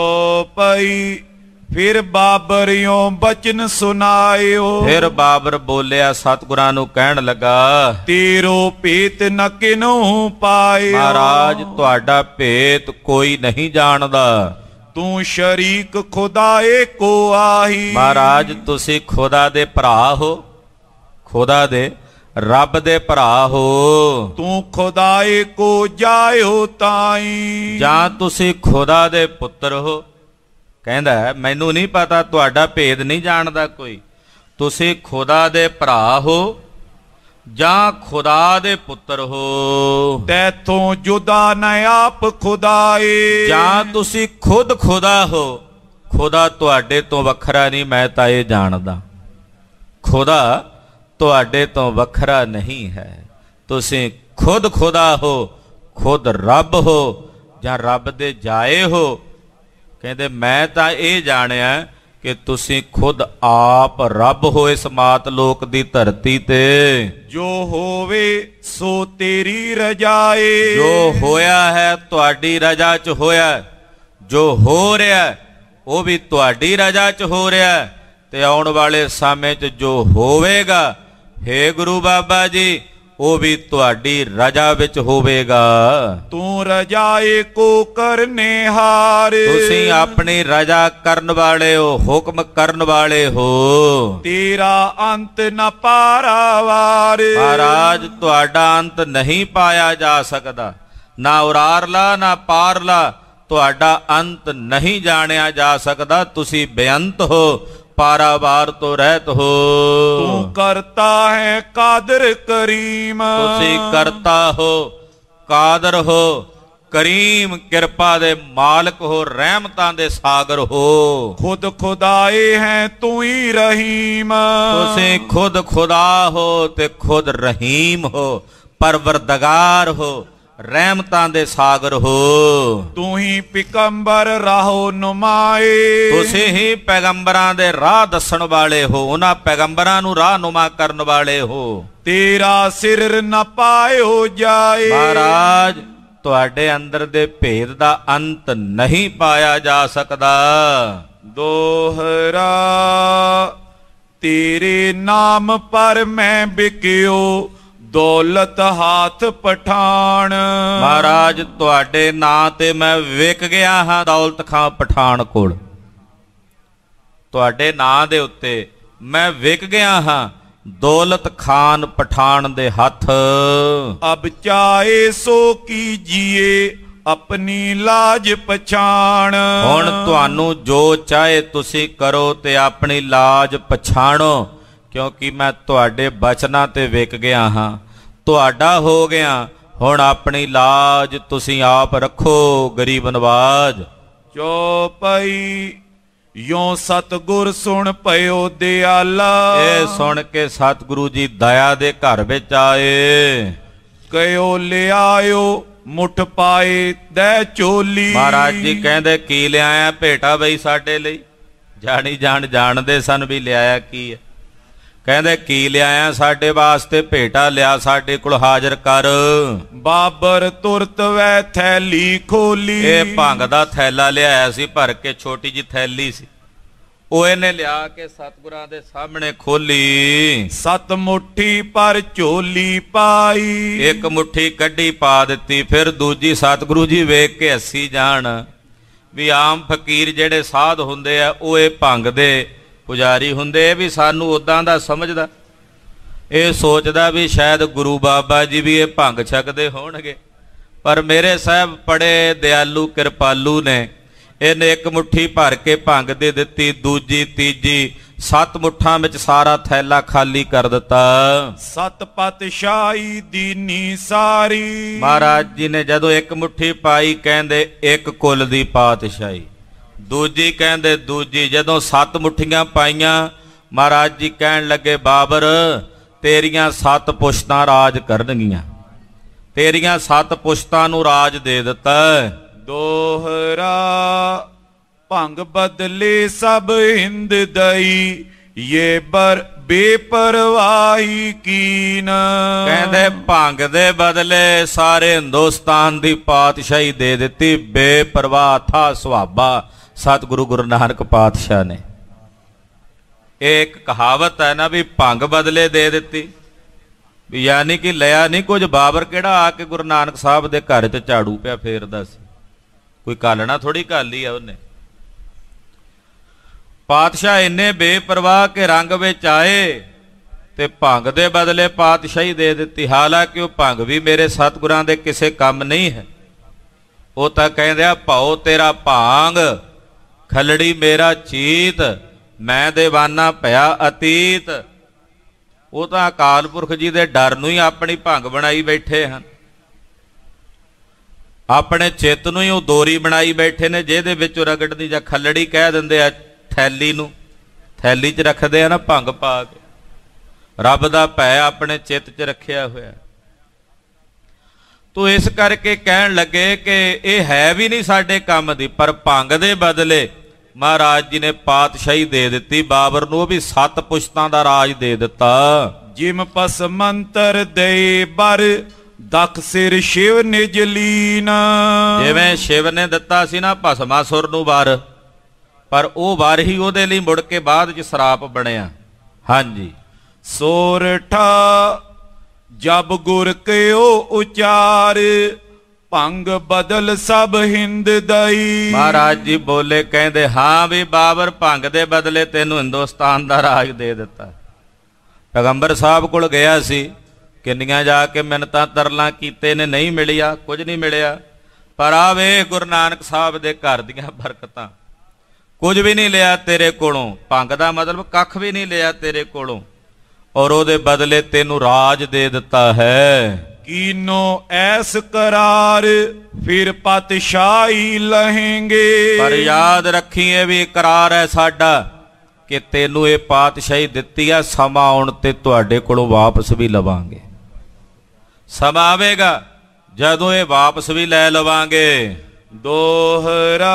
ਚੋਪਈ ਫਿਰ ਬਾਬਰਿਓ ਬਚਨ ਸੁਨਾਇਓ। ਫਿਰ ਬਾਬਰ ਬੋਲਿਆ ਸਤਿਗੁਰਾਂ ਨੂੰ ਕਹਿਣ ਲੱਗਾ ਤੇਰੋ ਭੇਤ ਨ ਕਿਨਹੁ ਪਾਇਓ। ਮਹਾਰਾਜ ਤੁਹਾਡਾ ਭੇਤ ਕੋਈ ਨਹੀਂ ਜਾਣਦਾ। ਤੂੰ ਸ਼ਰੀਕ ਖੁਦਾਏ ਕੋ ਆਹੀ। ਮਹਾਰਾਜ ਤੁਸੀਂ ਖੁਦਾ ਦੇ ਭਰਾ ਹੋ, ਖੁਦਾ ਦੇ ਰੱਬ ਦੇ ਭਰਾ ਹੋ। ਤੂੰ ਖੁਦਾਏ ਕੋ ਜਾਇਓ ਤਾਈ। ਜਾਂ ਤੁਸੀਂ ਖੁਦਾ ਦੇ ਪੁੱਤਰ ਹੋ। ਕਹਿੰਦਾ ਮੈਨੂੰ ਨਹੀਂ ਪਤਾ, ਤੁਹਾਡਾ ਭੇਦ ਨਹੀਂ ਜਾਣਦਾ ਕੋਈ। ਤੁਸੀਂ ਖੁਦਾ ਦੇ ਭਰਾ ਹੋ ਜਾਂ ਖੁਦਾ ਦੇ ਪੁੱਤਰ ਹੋ। ਤੈਥੋਂ ਜੁਦਾ ਨ ਆਪ ਖੁਦਾਏ। ਜਾਂ ਤੁਸੀਂ ਖੁਦ ਖੁਦਾ ਹੋ। ਖੁਦਾ ਤੁਹਾਡੇ ਤੋਂ ਵੱਖਰਾ ਨਹੀਂ, ਮੈਂ ਤਾਂ ਇਹ ਜਾਣਦਾ। ਖੁਦਾ ਤੁਹਾਡੇ ਤੋਂ ਵੱਖਰਾ ਨਹੀਂ ਹੈ। ਤੁਸੀਂ ਖੁਦ ਖੁਦਾ ਹੋ, ਖੁਦ ਰੱਬ ਹੋ ਜਾਂ ਰੱਬ ਦੇ ਜਾਏ ਹੋ। ਕਹਿੰਦੇ ਮੈਂ ਤਾਂ ਇਹ ਜਾਣਿਆ ਕਿ ਤੁਸੀਂ ਖੁਦ ਆਪ ਰੱਬ ਹੋ ਇਸ ਮਾਤ ਲੋਕ ਦੀ ਧਰਤੀ ਤੇ। ਜੋ ਹੋਵੇ ਸੋ ਤੇਰੀ ਰਜਾਏ। ਜੋ ਹੋਇਆ ਹੈ ਤੁਹਾਡੀ ਰਜਾ 'ਚ ਹੋਇਆ, ਜੋ ਹੋ ਰਿਹਾ ਉਹ ਵੀ ਤੁਹਾਡੀ ਰਜਾ 'ਚ ਹੋ ਰਿਹਾ, ਤੇ ਆਉਣ ਵਾਲੇ ਸਮੇਂ 'ਚ ਜੋ ਹੋਵੇਗਾ ਹੇ ਗੁਰੂ ਬਾਬਾ ਜੀ ਉਹ ਵੀ ਤੁਹਾਡੀ ਰਜਾ ਵਿੱਚ ਹੋਵੇਗਾ। ਤੂੰ ਰਜਾਏ ਕੋ ਕਰਨੇ ਹਾਰ। ਤੁਸੀਂ ਆਪਣੀ ਰਜਾ ਕਰਨ ਵਾਲੇ ਹੋ, ਹੁਕਮ ਕਰਨ ਵਾਲੇ ਹੋ। ਤੇਰਾ ਅੰਤ ਨ ਪਾਰਾਵਾਰ। ਮਹਾਰਾਜ ਤੁਹਾਡਾ ਅੰਤ ਨਹੀਂ ਪਾਇਆ ਜਾ ਸਕਦਾ, ਨਾ ਉਰਾਰਲਾ ਨਾ ਪਾਰਲਾ, ਤੁਹਾਡਾ ਅੰਤ ਨਹੀਂ ਜਾਣਿਆ ਜਾ ਸਕਦਾ। ਤੁਸੀਂ ਬੇਅੰਤ ਹੋ, ਪਾਰਾਵਾਰ ਤੋਂ ਰਹਿਤ ਹੋ। ਤੂੰ ਕਰਤਾ ਹੈ ਕਾਦਰ ਕਰੀਮ, ਤੁਸੀਂ ਕਰਤਾ ਹੋ, ਕਾਦਰ ਹੋ, ਕਰੀਮ, ਕਿਰਪਾ ਦੇ ਮਾਲਕ ਹੋ, ਰਹਿਮਤਾਂ ਦੇ ਸਾਗਰ ਹੋ। ਖੁਦ ਖੁਦਾਏ ਹੈ ਤੂੰ ਹੀ ਰਹੀਮ, ਤੁਸੀਂ ਖੁਦ ਖੁਦਾ ਹੋ ਤੇ ਖੁਦ ਰਹੀਮ ਹੋ, ਪਰਵਰਦਗਾਰ ਹੋ, ਰਹਿਮਤਾਂ ਦੇ ਸਾਗਰ ਹੋ। ਤੂੰ ਹੀ ਪੈਗੰਬਰ ਰਾਹੋ ਨੁਮਾਏ, ਤੁਸੀਂ ਹੀ ਪੈਗੰਬਰਾਂ ਦੇ ਰਾਹ ਦੱਸਣ ਵਾਲੇ ਹੋ, ਉਹਨਾਂ ਪੈਗੰਬਰਾਂ ਨੂੰ ਰਾਹ ਨੁਮਾ ਕਰਨ ਵਾਲੇ ਹੋ। ਤੇਰਾ ਸਿਰ ਨਾ ਪਾਇਓ ਜਾਏ, ਮਹਾਰਾਜ ਤੁਹਾਡੇ ਅੰਦਰ ਦੇ ਭੇਦ ਦਾ ਅੰਤ ਨਹੀਂ ਪਾਇਆ ਜਾ ਸਕਦਾ। ਦੋਹਰਾ ਤੇਰੇ ਨਾਮ ਪਰ ਮੈਂ ਬਿਕਿਓ, ਦੌਲਤ ਹਾਥ ਪਠਾਨ। ਮਹਾਰਾਜ ਤੁਹਾਡੇ ਨਾਂ ਤੇ ਮੈਂ ਵਿਕ ਗਿਆ ਹਾਂ ਦੌਲਤ ਖਾਂ ਪਠਾਨ ਕੋਲ। ਤੁਹਾਡੇ ਨਾਂ ਦੇ ਉੱਤੇ ਮੈਂ ਵਿਕ ਗਿਆ ਹਾਂ ਦੌਲਤ ਖਾਨ ਪਠਾਨ ਦੇ ਹੱਥ। ਅਬ ਚਾਹੇ ਸੋ ਕੀਜੀਏ ਆਪਣੀ ਲਾਜ ਪਛਾਣ। ਹੁਣ ਤੁਹਾਨੂੰ ਜੋ ਚਾਹੇ ਤੁਸੀਂ ਕਰੋ ਤੇ ਆਪਣੀ ਲਾਜ ਪਛਾਣੋ, ਕਿਉਂਕਿ ਮੈਂ ਤੁਹਾਡੇ ਬਚਨਾਂ ਤੇ ਵਿਕ ਗਿਆ ਹਾਂ, ਤੁਹਾਡਾ ਹੋ ਗਿਆ। ਹੁਣ ਆਪਣੀ ਲਾਜ ਤੁਸੀਂ ਆਪ ਰੱਖੋ ਗਰੀਬ ਨਵਾਜ। ਚੌਪਈ ਯੋਂ ਸਤਿਗੁਰ ਸੁਣ ਪਇਓ ਦਿਆਲਾ, ਇਹ ਸੁਣ ਕੇ ਸਤਿਗੁਰੂ ਜੀ ਦਇਆ ਦੇ ਘਰ ਵਿੱਚ ਆਏ। ਕਇਓ ਲਿਆਇਓ ਮੁੱਠ ਪਾਏ ਦੈ ਚੋਲੀ। ਮਹਾਰਾਜ ਜੀ ਕਹਿੰਦੇ ਕੀ ਲਿਆਇਆ ਭੇਟਾ ਬਈ ਸਾਡੇ ਲਈ? ਜਾਣੀ ਜਾਣਦੇ ਸਨ ਵੀ ਲਿਆਇਆ ਕੀ ਹੈ। ਕਹਿੰਦੇ ਕੀ ਲਿਆਇਆ? ਸਾਡੇ ਵਾਸਤੇ ਭੇਟਾ ਲਿਆ, ਸਾਡੇ ਕੋਲ ਹਾਜ਼ਰ ਕਰ। ਬਾਬਰ ਤੁਰਤ ਵੈ ਥੈਲੀ ਖੋਲੀ, ਇਹ ਭੰਗ ਦਾ ਥੈਲਾ ਲਿਆਇਆ ਸੀ ਭਰ ਕੇ, ਛੋਟੀ ਜਿਹੀ ਥੈਲੀ ਸੀ, ਉਹ ਇਹਨੇ ਲਿਆ ਕੇ ਸਤਿਗੁਰਾਂ ਦੇ ਸਾਹਮਣੇ ਖੋਲੀ। ਸਤ ਮੁੱਠੀ ਪਰ ਝੋਲੀ ਪਾਈ, ਇੱਕ ਮੁੱਠੀ ਕੱਢੀ ਪਾ ਦਿੱਤੀ, ਫਿਰ ਦੂਜੀ। ਸਤਿਗੁਰੂ ਜੀ ਵੇਖ ਕੇ ਹੱਸੀ ਜਾਣ ਵੀ ਆਮ ਫਕੀਰ ਜਿਹੜੇ ਸਾਧ ਹੁੰਦੇ ਆ ਉਹ ਇਹ ਭੰਗ ਦੇ ਪੁਜਾਰੀ ਹੁੰਦੇ, ਵੀ ਸਾਨੂੰ ਉਦਾਂ ਦਾ ਸਮਝਦਾ, ਇਹ ਸੋਚਦਾ ਵੀ ਸ਼ਾਇਦ ਗੁਰੂ ਬਾਬਾ ਜੀ ਵੀ ਇਹ ਭੰਗ ਛਕਦੇ ਹੋਣਗੇ। ਪਰ ਮੇਰੇ ਸਾਹਿਬ ਬੜੇ ਦਿਆਲੂ ਕਿਰਪਾਲੂ ਨੇ, ਇਹਨੇ ਇੱਕ ਮੁੱਠੀ ਭਰ ਕੇ ਭੰਗ ਦੇ ਦਿੱਤੀ, ਦੂਜੀ ਤੀਜੀ, 7 ਮੁੱਠਾਂ ਵਿੱਚ ਸਾਰਾ ਥੈਲਾ ਖਾਲੀ ਕਰ ਦਿੱਤਾ। ਸਤ ਪਾਤਸ਼ਾਹੀ ਦੀਨੀ ਸਾਰੀ। ਮਹਾਰਾਜ ਜੀ ਨੇ ਜਦੋਂ ਇੱਕ ਮੁੱਠੀ ਪਾਈ ਕਹਿੰਦੇ ਇੱਕ ਕੁੱਲ ਦੀ ਪਾਤਸ਼ਾਹੀ, ਦੂਜੀ ਕਹਿੰਦੇ ਦੂਜੀ। ਜਦੋਂ 7 ਮੁੱਠੀਆਂ ਪਾਈਆਂ ਮਹਾਰਾਜ ਜੀ ਕਹਿਣ ਲੱਗੇ ਬਾਬਰ ਤੇਰੀਆਂ 7 ਪੁਸ਼ਤਾਂ ਰਾਜ ਕਰਨਗੀਆਂ, ਤੇਰੀਆਂ 7 ਪੁਸ਼ਤਾਂ ਨੂੰ ਰਾਜ ਦੇ ਦਿੱਤਾ। ਦੋਹਰਾ ਭੰਗ ਬਦਲੇ ਸਭ ਹਿੰਦ ਦਈ, ਇਹ ਬੇਪਰਵਾਹੀ ਕੀਨ। ਕਹਿੰਦੇ ਭੰਗ ਦੇ ਬਦਲੇ ਸਾਰੇ ਹਿੰਦੁਸਤਾਨ ਦੀ ਪਾਤਸ਼ਾਹੀ ਦੇ ਦਿੱਤੀ, ਬੇਪਰਵਾਹ ਥਾ ਸੁਹਾਬਾ ਸਤਿਗੁਰੂ ਗੁਰੂ ਨਾਨਕ ਪਾਤਸ਼ਾਹ ਨੇ। ਇਹ ਇੱਕ ਕਹਾਵਤ ਹੈ ਨਾ ਵੀ ਭੰਗ ਬਦਲੇ ਦੇ ਦਿੱਤੀ, ਵੀ ਯਾਨੀ ਕਿ ਲਿਆ ਨਹੀਂ ਕੁਝ। ਬਾਬਰ ਕਿਹੜਾ ਆ ਕੇ ਗੁਰੂ ਨਾਨਕ ਸਾਹਿਬ ਦੇ ਘਰ 'ਚ ਝਾੜੂ ਪਿਆ ਫੇਰਦਾ ਸੀ, ਕੋਈ ਕਾਲਣਾ ਥੋੜੀ ਕਾਲੀ ਆ ਉਹਨੇ। ਪਾਤਸ਼ਾਹ ਇੰਨੇ ਬੇਪਰਵਾਹ ਕੇ ਰੰਗ ਵਿੱਚ ਆਏ ਤੇ ਭੰਗ ਦੇ ਬਦਲੇ ਪਾਤਸ਼ਾਹੀ ਦੇ ਦਿੱਤੀ। ਹਾਲਾਂਕਿ ਉਹ ਭੰਗ ਵੀ ਮੇਰੇ ਸਤਿਗੁਰਾਂ ਦੇ ਕਿਸੇ ਕੰਮ ਨਹੀਂ ਹੈ। ਉਹ ਤਾਂ ਕਹਿੰਦੇ ਆ ਭਾਉ ਤੇਰਾ ਭਾਂਗ, ਖਲੜੀ ਮੇਰਾ ਚੀਤ, ਮੈਂ ਦੇਵਾਨਾ ਭਇਆ ਅਤੀਤ। ਉਹ ਤਾਂ ਅਕਾਲ ਪੁਰਖ ਜੀ ਦੇ ਡਰ ਨੂੰ ਹੀ ਆਪਣੀ ਭੰਗ ਬਣਾਈ ਬੈਠੇ ਹਨ, ਆਪਣੇ ਚਿੱਤ ਨੂੰ ਹੀ ਉਹ ਦੋਰੀ ਬਣਾਈ ਬੈਠੇ ਨੇ, ਜਿਹਦੇ ਵਿੱਚ ਰਗੜਦੀ ਜਾਂ ਖੱਲੜੀ ਕਹਿ ਦਿੰਦੇ ਆ ਥੈਲੀ ਨੂੰ, ਥੈਲੀ 'ਚ ਰੱਖਦੇ ਆ ਨਾ ਭੰਗ ਪਾ ਕੇ। ਰੱਬ ਦਾ ਭੈ ਆਪਣੇ ਚਿੱਤ 'ਚ ਰੱਖਿਆ ਹੋਇਆ। ਤੋ ਇਸ ਕਰਕੇ ਕਹਿਣ ਲੱਗੇ ਕਿ ਇਹ ਹੈ ਵੀ ਨਹੀਂ ਸਾਡੇ ਕੰਮ ਦੀ, ਪਰ ਭੰਗ ਦੇ ਬਦਲੇ ਮਹਾਰਾਜ ਜੀ ਨੇ ਪਾਤਸ਼ਾਹੀ ਦੇ ਦਿੱਤੀ ਬਾਬਰ ਨੂੰ, ਉਹ ਵੀ 7 ਪੁਸ਼ਤਾਂ ਦਾ ਰਾਜ ਦੇ ਦਿੱਤਾ। ਜਿਮ ਪਸ ਮੰਤਰ ਦੇ ਬਰ ਦਖ ਸਿਰ ਸ਼ਿਵ ਨਿਜ ਲੀਨ। ਜਿਵੇਂ ਸ਼ਿਵ ਨੇ ਦਿੱਤਾ ਸੀ ਨਾ ਭਸਮਾਸੁਰ ਨੂੰ ਵਰ, ਪਰ ਉਹ ਵਰ ਹੀ ਉਹਦੇ ਲਈ ਮੁੜ ਕੇ ਬਾਅਦ 'ਚ ਸਰਾਪ ਬਣਿਆ। ਹਾਂਜੀ। ਸੋਰਠਾ ਜਬ ਗੁਰ ਕਿਓ ਉਚਾਰ, ਭੰਗ ਬਦਲ ਸਭ ਹਿੰਦ ਦਈ। ਮਹਾਰਾਜ ਜੀ ਬੋਲੇ, ਕਹਿੰਦੇ ਹਾਂ ਵੀ ਬਾਬਰ ਭੰਗ ਦੇ ਬਦਲੇ ਤੈਨੂੰ ਹਿੰਦੁਸਤਾਨ ਦਾ ਰਾਜ ਦੇ ਦਿੱਤਾ। ਪੈਗੰਬਰ ਸਾਹਿਬ ਕੋਲ ਗਿਆ ਸੀ, ਕਿੰਨੀਆਂ ਜਾ ਕੇ ਮਿੰਨਤਾਂ ਤਰਲਾਂ ਕੀਤੇ ਨੇ, ਨਹੀਂ ਮਿਲਿਆ, ਕੁਝ ਨਹੀਂ ਮਿਲਿਆ। ਪਰ ਆ ਵੇ ਗੁਰੂ ਨਾਨਕ ਸਾਹਿਬ ਦੇ ਘਰ ਦੀਆਂ ਬਰਕਤਾਂ, ਕੁਝ ਵੀ ਨਹੀਂ ਲਿਆ ਤੇਰੇ ਕੋਲੋਂ। ਭੰਗ ਦਾ ਮਤਲਬ ਕੱਖ ਵੀ ਨਹੀਂ ਲਿਆ ਤੇਰੇ ਕੋਲੋਂ, ਔਰ ਉਹਦੇ ਬਦਲੇ ਤੈਨੂੰ ਰਾਜ ਦੇ ਦਿੱਤਾ ਹੈ। ਕੀਨੋ ਐਸ ਕਰਾਰ ਫਿਰ ਪਾਤਸ਼ਾਹੀ ਲਹੇਂਗੇ। ਪਰ ਯਾਦ ਰੱਖੀ ਇਹ ਵੀ ਇਕਰਾਰ ਹੈ ਸਾਡਾ ਕਿ ਤੈਨੂੰ ਇਹ ਪਾਤਸ਼ਾਹੀ ਦਿੱਤੀ ਹੈ, ਸਮਾਂ ਆਉਣ ਤੇ ਤੁਹਾਡੇ ਕੋਲੋਂ ਵਾਪਸ ਵੀ ਲਵਾਂਗੇ। ਸਮਾਂ ਆਵੇਗਾ ਜਦੋਂ ਇਹ ਵਾਪਸ ਵੀ ਲੈ ਲਵਾਂਗੇ। ਦੋਹਰਾ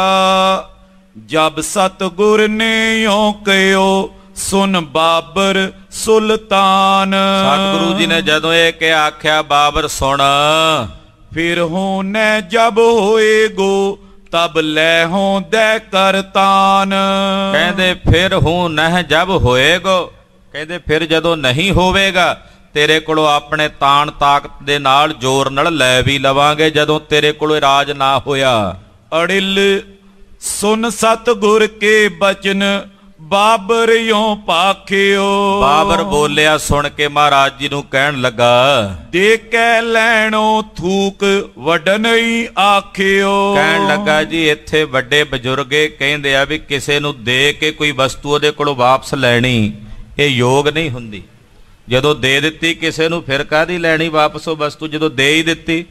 ਜਬ ਸਤਿਗੁਰ ਨੇ ਯੋਂ ਕਹਿਓ ਸੁਨ ਬਾਬਰ ਸੁਲਤਾਨ। ਸਤਿਗੁਰੂ ਜੀ ਨੇ ਜਦੋਂ ਇਹ ਕਿ ਆਖਿਆ ਬਾਬਰ ਸੁਣ, ਫਿਰ ਹੋਨੇ ਜਬ ਹੋਏਗੋ ਤਬ ਲੈ ਹੋਂ ਦੇ ਕਰਤਾਨ। ਕਹਿੰਦੇ ਫਿਰ ਹੂੰ ਨਹ ਜਬ ਹੋਏਗੋ, ਕਹਿੰਦੇ ਫਿਰ ਜਦੋਂ ਨਹੀਂ ਹੋਵੇਗਾ ਤੇਰੇ ਕੋਲੋਂ ਆਪਣੇ ਤਾਣ ਤਾਕਤ ਦੇ ਨਾਲ ਜ਼ੋਰ ਨਾਲ ਲੈ ਵੀ ਲਵਾਂਗੇ ਜਦੋਂ ਤੇਰੇ ਕੋਲੋਂ ਰਾਜ ਨਾ ਹੋਇਆ। ਅੜਿਲ ਸੁਨ ਸਤਿਗੁਰ ਕੇ ਬਚਨ ਬਾਬਰ ਯੋਂ ਪਾਖਿਓ। ਬਾਬਰ ਬੋਲਿਆ ਸੁਣ ਕੇ ਮਹਾਰਾਜ ਜੀ ਨੂੰ ਕਹਿਣ ਲੱਗਾ, ਦੇ ਕੇ ਲੈਣੋ ਥੂਕ ਵਡਨਈ ਆਖਿਓ। ਕਹਿਣ ਲੱਗਾ ਜੀ ਇੱਥੇ ਵੱਡੇ ਬਜ਼ੁਰਗੇ ਕਹਿੰਦੇ ਆ ਵੀ ਕਿਸੇ ਨੂੰ ਦੇ ਕੇ ਕੋਈ ਵਸਤੂ ਉਹਦੇ ਕੋਲੋਂ ਵਾਪਸ ਲੈਣੀ ਇਹ ਯੋਗ ਨਹੀਂ ਹੁੰਦੀ। ਜਦੋਂ ਦੇ ਦਿੱਤੀ ਕਿਸੇ ਨੂੰ ਫਿਰ ਕਾਹਦੀ ਲੈਣੀ ਵਾਪਸ ਉਹ ਵਸਤੂ, ਜਦੋਂ ਦੇ ਹੀ ਦਿੱਤੀ।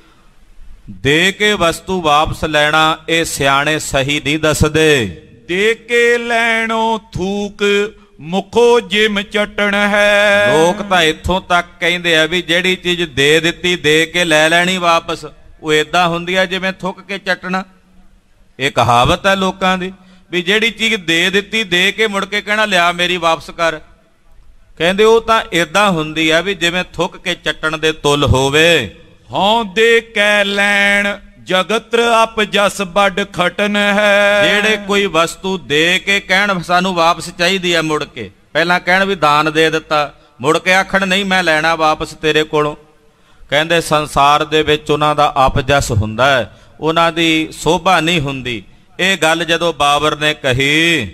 ਦੇ ਕੇ ਵਸਤੂ ਵਾਪਸ ਲੈਣਾ ਇਹ ਸਿਆਣੇ ਸਹੀ ਨਹੀਂ ਦੱਸਦੇ। ਦੇ ਕੇ ਲੈਣੋ ਥੂਕ ਮੁਖੋ ਜਿਮ ਚਟਣ ਹੈ। ਲੋਕ ਤਾਂ ਇੱਥੋਂ ਤੱਕ ਕਹਿੰਦੇ ਆ ਵੀ ਜਿਹੜੀ ਚੀਜ਼ ਦੇ ਦਿੱਤੀ ਦੇ ਕੇ ਲੈ ਲੈਣੀ ਵਾਪਸ, ਉਹ ਏਦਾਂ ਹੁੰਦੀ ਆ ਜਿਵੇਂ ਥੁੱਕ ਕੇ ਚੱਟਣਾ। ਇਹ ਕਹਾਵਤ ਹੈ ਲੋਕਾਂ ਦੀ ਵੀ ਜਿਹੜੀ ਚੀਜ਼ ਦੇ ਦਿੱਤੀ ਦੇ ਕੇ ਮੁੜ ਕੇ ਕਹਿਣਾ ਲਿਆ ਮੇਰੀ ਵਾਪਸ ਕਰ। ਕਹਿੰਦੇ ਉਹ ਤਾਂ ਏਦਾਂ ਹੁੰਦੀ ਆ ਵੀ ਜਿਵੇਂ ਥੁੱਕ ਕੇ ਚੱਟਣ ਦੇ ਤੁੱਲ ਹੋਵੇ। ਹਉ ਦੇ ਕੇ ਲੈਣ ਜਗਤ ਅਪ ਜਸ ਵੱਡ ਖਟਨ ਹੈ। ਜਿਹੜੇ ਕੋਈ ਵਸਤੂ ਦੇ ਕੇ ਕਹਿਣ ਸਾਨੂੰ ਵਾਪਸ ਚਾਹੀਦੀ ਆ, ਮੁੜ ਕੇ ਪਹਿਲਾਂ ਕਹਿਣ ਵੀ ਦਾਨ ਦੇ ਦਿੱਤਾ, ਮੁੜ ਕੇ ਆਖਣ ਨਹੀਂ ਮੈਂ ਲੈਣਾ ਵਾਪਸ ਤੇਰੇ ਕੋਲੋਂ। ਕਹਿੰਦੇ ਸੰਸਾਰ ਦੇ ਵਿੱਚ ਉਹਨਾਂ ਦਾ ਅਪਜਸ ਹੁੰਦਾ ਹੈ, ਉਹਨਾਂ ਦੀ ਸੋਭਾ ਨਹੀਂ ਹੁੰਦੀ। ਇਹ ਗੱਲ ਜਦੋਂ ਬਾਬਰ ਨੇ ਕਹੀ,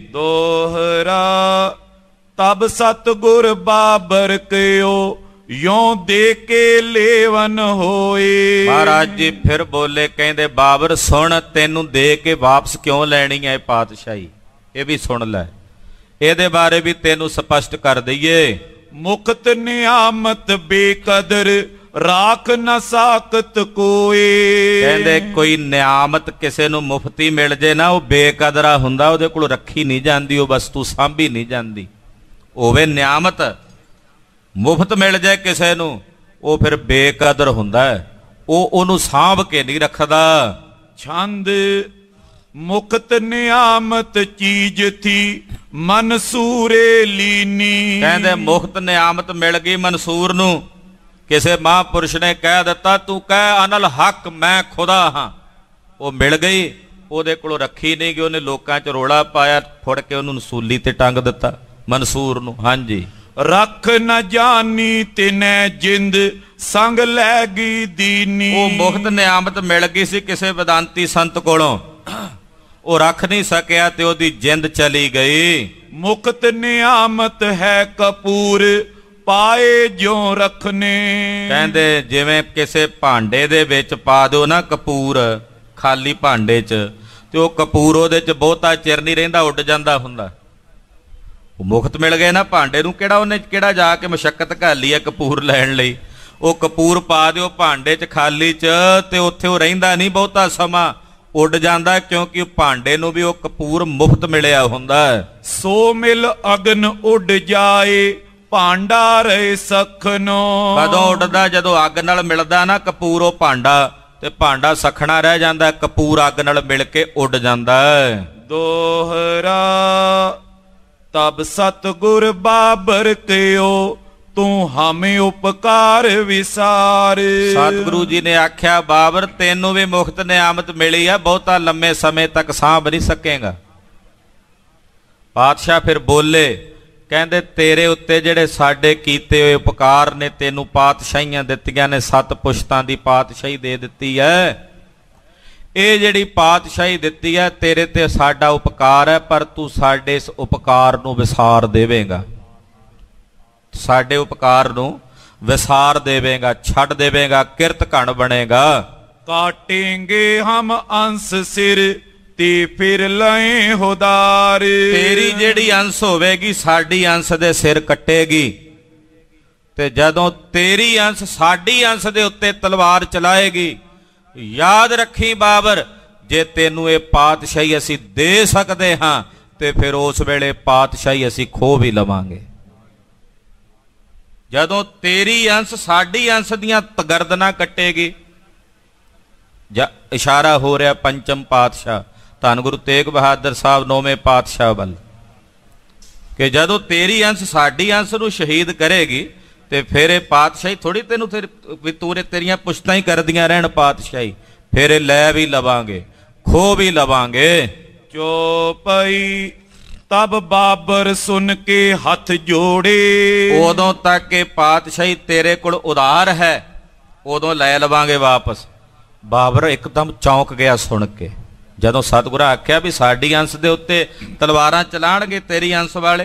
ਦੋਹਰਾ ਤਬ ਸਤਿਗੁਰ ਬਾਬਰ ਕਹਿਓ ਯੋਂ ਦੇ ਕੇ ਲੇਵਨ ਹੋਏ। ਮਹਾਰਾਜ ਜੀ ਫਿਰ ਬੋਲੇ, ਕਹਿੰਦੇ ਬਾਬਰ ਸੁਣ, ਤੈਨੂੰ ਦੇ ਕੇ ਵਾਪਸ ਕਿਉਂ ਲੈਣੀ ਹੈ ਪਾਤਸ਼ਾਹੀ, ਇਹ ਵੀ ਸੁਣ ਲੈ, ਇਹਦੇ ਬਾਰੇ ਵੀ ਤੈਨੂੰ ਸਪਸ਼ਟ ਕਰ ਦਈਏ। ਮੁਕਤ ਨਿਆਮਤ ਬੇਕਦਰ ਰਾਖ ਨਾ ਸਾਕਤ ਕੋਏ। ਕਹਿੰਦੇ ਕੋਈ ਨਿਆਮਤ ਕਿਸੇ ਨੂੰ ਮੁਫਤੀ ਮਿਲ ਜੇ ਨਾ ਉਹ ਬੇਕਦਰਾ ਹੁੰਦਾ, ਉਹਦੇ ਕੋਲ ਰੱਖੀ ਨਹੀਂ ਜਾਂਦੀ, ਉਹ ਵਸਤੂ ਸਾਂਭੀ ਨਹੀਂ ਜਾਂਦੀ। ਹੋਵੇ ਨਿਆਮਤ ਮੁਫਤ ਮਿਲ ਜਾਏ ਕਿਸੇ ਨੂੰ ਉਹ ਫਿਰ ਬੇਕਦਰ ਹੁੰਦਾ ਹੈ, ਉਹ ਉਹਨੂੰ ਸਾਂਭ ਕੇ ਨਹੀਂ ਰੱਖਦਾ। ਛੰਦ ਮੁਕਤ ਨਿਆਮਤ ਚੀਜ਼ ਥੀ ਮਨਸੂਰੇ ਲੀਨੀ। ਕਹਿੰਦੇ ਮੁਕਤ ਨਿਆਮਤ ਮਿਲ ਗਈ ਮਨਸੂਰ ਨੂੰ, ਕਿਸੇ ਮਹਾਂਪੁਰਸ਼ ਨੇ ਕਹਿ ਦਿੱਤਾ ਤੂੰ ਕਹਿ ਅਨਲ ਹੱਕ ਮੈਂ ਖੁਦਾ ਹਾਂ, ਉਹ ਮਿਲ ਗਈ, ਉਹਦੇ ਕੋਲੋਂ ਰੱਖੀ ਨਹੀਂ ਗਈ, ਉਹਨੇ ਲੋਕਾਂ 'ਚ ਰੋਲਾ ਪਾਇਆ, ਫੁੜ ਕੇ ਉਹਨੂੰ ਨਸੂਲੀ ਤੇ ਟੰਗ ਦਿੱਤਾ ਮਨਸੂਰ ਨੂੰ। ਹਾਂਜੀ, ਰੱਖ ਨਾ ਜਾਨੀ ਤਿਨੈ ਜਿੰਦ ਸੰਗ ਲੈ ਗਈ ਦੀਨੀ। ਉਹ ਮੁਕਤ ਨਿਆਮਤ ਮਿਲ ਗਈ ਸੀ ਕਿਸੇ ਵਿਦਾਂਤੀ ਸੰਤ ਕੋਲੋਂ, ਉਹ ਰੱਖ ਨਹੀਂ ਸਕਿਆ ਤੇ ਉਹਦੀ ਜਿੰਦ ਚਲੀ ਗਈ। ਮੁਕਤ ਨਿਆਮਤ ਹੈ ਕਪੂਰ ਪਾਏ ਜਿਉ ਰੱਖਨੇ। ਕਹਿੰਦੇ ਜਿਵੇਂ ਕਿਸੇ ਭਾਂਡੇ ਦੇ ਵਿੱਚ ਪਾ ਦਿਓ ਨਾ ਕਪੂਰ, ਖਾਲੀ ਭਾਂਡੇ 'ਚ, ਤੇ ਉਹ ਕਪੂਰ ਉਹਦੇ 'ਚ ਬਹੁਤਾ ਚਿਰ ਨਹੀਂ ਰਹਿੰਦਾ, ਉੱਡ ਜਾਂਦਾ ਹੁੰਦਾ। ਉਹ ਮੁਕਤ ਮਿਲ ਗਏ ਨਾ ਭਾਂਡੇ ਨੂੰ, ਉਹਨੇ ਕਿਹੜਾ ਜਾ ਕੇ ਮਸ਼ੱਕਤ ਘਾਲੀ ਹੈ ਕਪੂਰ ਲੈਣ ਲਈ। ਉਹ ਕਪੂਰ ਪਾ ਦਿਓ ਭਾਂਡੇ 'ਚ ਖਾਲੀ 'ਚ, ਤੇ ਉੱਥੇ ਉਹ ਰਹਿੰਦਾ ਨਹੀਂ ਬਹੁਤਾ ਸਮਾਂ, ਉੱਡ ਜਾਂਦਾ, ਕਿਉਂਕਿ ਭਾਂਡੇ ਨੂੰ ਵੀ ਉਹ ਕਪੂਰ ਮੁਫਤ ਮਿਲਿਆ ਹੁੰਦਾ। ਸੋ ਮਿਲ ਅਗਨ ਉੱਡ ਜਾਏ ਭਾਂਡਾ ਰਹੇ ਸਖਨੋ। ਕਦੋਂ ਉੱਡਦਾ? ਜਦੋਂ ਅੱਗ ਨਾਲ ਮਿਲਦਾ ਨਾ ਕਪੂਰ ਉਹ ਭਾਂਡਾ, ਤੇ ਭਾਂਡਾ ਸਖਣਾ ਰਹਿ ਜਾਂਦਾ, ਕਪੂਰ ਅੱਗ ਨਾਲ ਮਿਲ ਕੇ ਉੱਡ ਜਾਂਦਾ। ਦੋਹਰਾ ਤਬ ਸਤਿਗੁਰ ਬਾਬਰ ਕਹਿਓ ਤੂੰ ਹਮੇ ਉਪਕਾਰ ਵਿਸਾਰ। ਸਤਿਗੁਰੂ ਜੀ ਨੇ ਆਖਿਆ ਬਾਬਰ ਤੈਨੂੰ ਵੀ ਮੁਕਤ ਨਿਆਮਤ ਮਿਲੀ ਆ, ਬਹੁਤਾ ਲੰਮੇ ਸਮੇਂ ਤੱਕ ਸਾਂਭ ਨਹੀਂ ਸਕੇਗਾ। ਪਾਤਸ਼ਾਹ ਫਿਰ ਬੋਲੇ, ਕਹਿੰਦੇ ਤੇਰੇ ਉੱਤੇ ਜਿਹੜੇ ਸਾਡੇ ਕੀਤੇ ਹੋਏ ਉਪਕਾਰ ਨੇ, ਤੈਨੂੰ ਪਾਤਸ਼ਾਹੀਆਂ ਦਿੱਤੀਆਂ ਨੇ, 7 ਪੁਸ਼ਤਾਂ ਦੀ ਪਾਤਸ਼ਾਹੀ ਦੇ ਦਿੱਤੀ ਹੈ। ਇਹ ਜਿਹੜੀ ਪਾਤਸ਼ਾਹੀ ਦਿੱਤੀ ਹੈ ਤੇਰੇ ਤੇ ਸਾਡਾ ਉਪਕਾਰ ਹੈ, ਪਰ ਤੂੰ ਸਾਡੇ ਇਸ ਉਪਕਾਰ ਨੂੰ ਵਿਸਾਰ ਦੇਵੇਂਗਾ, ਸਾਡੇ ਉਪਕਾਰ ਨੂੰ ਵਿਸਾਰ ਦੇਵੇਂਗਾ, ਛੱਡ ਦੇਵੇਂਗਾ, ਕਿਰਤ ਘਣ ਬਣੇਗਾ। ਕਾਟेंगे ਹਮ ਅੰਸ ਸਿਰ ਤੇ ਫਿਰ ਲਏ ਹੁਦਾਰ। ਤੇਰੀ ਜਿਹੜੀ ਅੰਸ ਹੋਵੇਗੀ ਸਾਡੀ ਅੰਸ ਦੇ ਸਿਰ ਕੱਟੇਗੀ, ਤੇ ਜਦੋਂ ਤੇਰੀ ਅੰਸ ਸਾਡੀ ਅੰਸ ਦੇ ਉੱਤੇ ਤਲਵਾਰ ਚਲਾਏਗੀ, ਯਾਦ ਰੱਖੀ ਬਾਬਰ, ਜੇ ਤੈਨੂੰ ਇਹ ਪਾਤਸ਼ਾਹੀ ਅਸੀਂ ਦੇ ਸਕਦੇ ਹਾਂ ਤੇ ਫਿਰ ਉਸ ਵੇਲੇ ਪਾਤਸ਼ਾਹੀ ਅਸੀਂ ਖੋਹ ਵੀ ਲਵਾਂਗੇ। ਜਦੋਂ ਤੇਰੀ ਅੰਸ ਸਾਡੀ ਅੰਸ ਦੀਆਂ ਗਰਦਨਾਂ ਕੱਟੇਗੀ, ਜਾਂ ਇਸ਼ਾਰਾ ਹੋ ਰਿਹਾ ਪੰਚਮ ਪਾਤਸ਼ਾਹ ਧੰਨ ਗੁਰੂ ਤੇਗ ਬਹਾਦਰ ਸਾਹਿਬ ਨੌਵੇਂ ਪਾਤਸ਼ਾਹ ਵੱਲ, ਕਿ ਜਦੋਂ ਤੇਰੀ ਅੰਸ ਸਾਡੀ ਅੰਸ ਨੂੰ ਸ਼ਹੀਦ ਕਰੇਗੀ ਤੇ ਫਿਰ ਇਹ ਪਾਤਸ਼ਾਹੀ ਥੋੜੀ ਤੈਨੂੰ ਵੀ ਤੇਰੀਆਂ ਪੁਸ਼ਤਾਂ ਹੀ ਕਰਦੀਆਂ ਰਹਿਣ ਪਾਤਸ਼ਾਹੀ, ਫਿਰ ਇਹ ਲੈ ਵੀ ਲਵਾਂਗੇ, ਖੋ ਵੀ ਲਵਾਂਗੇ। ਚੌਪਈ ਤਬ ਬਾਬਰ ਸੁਣ ਕੇ ਹੱਥ ਜੋੜੇ। ਉਦੋਂ ਤੱਕ ਇਹ ਪਾਤਸ਼ਾਹੀ ਤੇਰੇ ਕੋਲ ਉਧਾਰ ਹੈ, ਉਦੋਂ ਲੈ ਲਵਾਂਗੇ ਵਾਪਸ। ਬਾਬਰ ਇੱਕਦਮ ਚੌਂਕ ਗਿਆ ਸੁਣ ਕੇ, ਜਦੋਂ ਸਤਿਗੁਰਾਂ ਆਖਿਆ ਵੀ ਸਾਡੀ ਅੰਸ ਦੇ ਉੱਤੇ ਤਲਵਾਰਾਂ ਚਲਾਣਗੇ ਤੇਰੀ ਅੰਸ ਵਾਲੇ।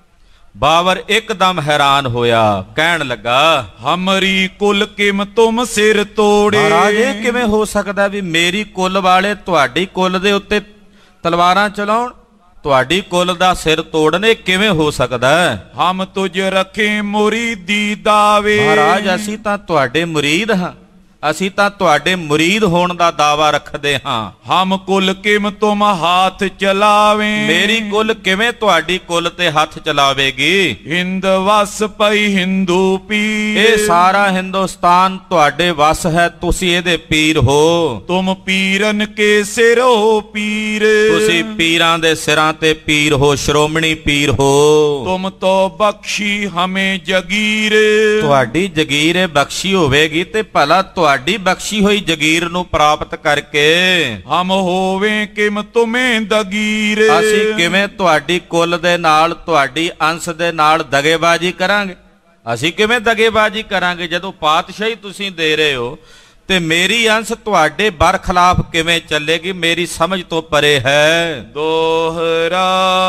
ਬਾਬਰ ਇੱਕਦਮ ਹੈਰਾਨ ਹੋਇਆ, ਕਹਿਣ ਲੱਗਾ ਹਮਰੀ ਕੁਲ ਕਿਮ ਤੁਮ ਸਿਰ ਤੋੜੇ। ਮਹਾਰਾਜ ਇਹ ਕਿਵੇਂ ਹੋ ਸਕਦਾ ਵੀ ਮੇਰੀ ਕੁਲ ਵਾਲੇ ਤੁਹਾਡੀ ਕੁਲ ਦੇ ਉੱਤੇ ਤਲਵਾਰਾਂ ਚਲਾਉਣ, ਤੁਹਾਡੀ ਕੁਲ ਦਾ ਸਿਰ ਤੋੜਨ, ਇਹ ਕਿਵੇਂ ਹੋ ਸਕਦਾ? ਹਮ ਤੁਝ ਰੱਖੇ ਮੁਰੀਦੀ ਦਾਵੇ। ਮਹਾਰਾਜ ਅਸੀਂ ਤਾਂ ਤੁਹਾਡੇ ਮੁਰੀਦ ਹਾਂ, ਅਸੀਂ ਤਾਂ ਤੁਹਾਡੇ ਮੁਰੀਦ ਹੋਣ ਦਾ ਦਾਵਾ ਰੱਖਦੇ ਹਾਂ। ਹਮ ਕੁਲ ਕਿਮ ਤੁਮ ਹੱਥ ਚਲਾਵੇ। ਮੇਰੀ ਕੁਲ ਕਿਵੇਂ ਤੁਹਾਡੀ ਕੁਲ ਤੇ ਹੱਥ ਚਲਾਵੇਗੀ? ਹਿੰਦ ਵਸ ਪਈ ਹਿੰਦੂ ਪੀਰ। ਇਹ ਸਾਰਾ ਹਿੰਦੁਸਤਾਨ ਤੁਹਾਡੇ ਵਸ ਹੈ, ਤੁਸੀਂ ਇਹਦੇ ਪੀਰ ਹੋ। ਤੁਮ ਪੀਰਨ ਕੇ ਸਿਰ ਹੋ ਪੀਰ। ਤੁਸੀਂ ਪੀਰਾਂ ਦੇ ਸਿਰਾਂ ਤੇ ਪੀਰ ਹੋ, ਸ਼੍ਰੋਮਣੀ ਪੀਰ ਹੋ। ਤੁਮ ਤੋ ਬਖਸ਼ੀ ਹਮੇ ਜਗੀਰ। ਤੁਹਾਡੀ ਜਗੀਰ ਇਹ ਬਖਸ਼ੀ ਹੋਵੇਗੀ ਤੇ ਭਲਾ ਤੁਹਾਡੀ ਬਖਸ਼ੀ ਹੋਈ ਜਗੀਰ ਨੂੰ ਪ੍ਰਾਪਤ ਕਰਕੇ ਹਮ ਹੋਵੇ ਕਿਮ ਤੁਮੇ ਦਗੀਰ। ਅਸੀਂ ਕਿਵੇਂ ਤੁਹਾਡੀ ਕੁਲ ਦੇ ਨਾਲ, ਤੁਹਾਡੀ ਅੰਸ ਦੇ ਨਾਲ ਦਗੇਬਾਜ਼ੀ ਕਰਾਂਗੇ? ਅਸੀਂ ਕਿਵੇਂ ਦਗੇਬਾਜ਼ੀ ਕਰਾਂਗੇ ਜਦੋਂ ਪਾਤਸ਼ਾਹੀ ਤੁਸੀਂ ਦੇ ਰਹੇ ਹੋ ਤੇ ਮੇਰੀ ਅੰਸ ਤੁਹਾਡੇ ਬਰਖਲਾਫ ਕਿਵੇਂ ਚੱਲੇਗੀ? ਮੇਰੀ ਸਮਝ ਤੋਂ ਪਰੇ ਹੈ। ਦੋਹਰਾ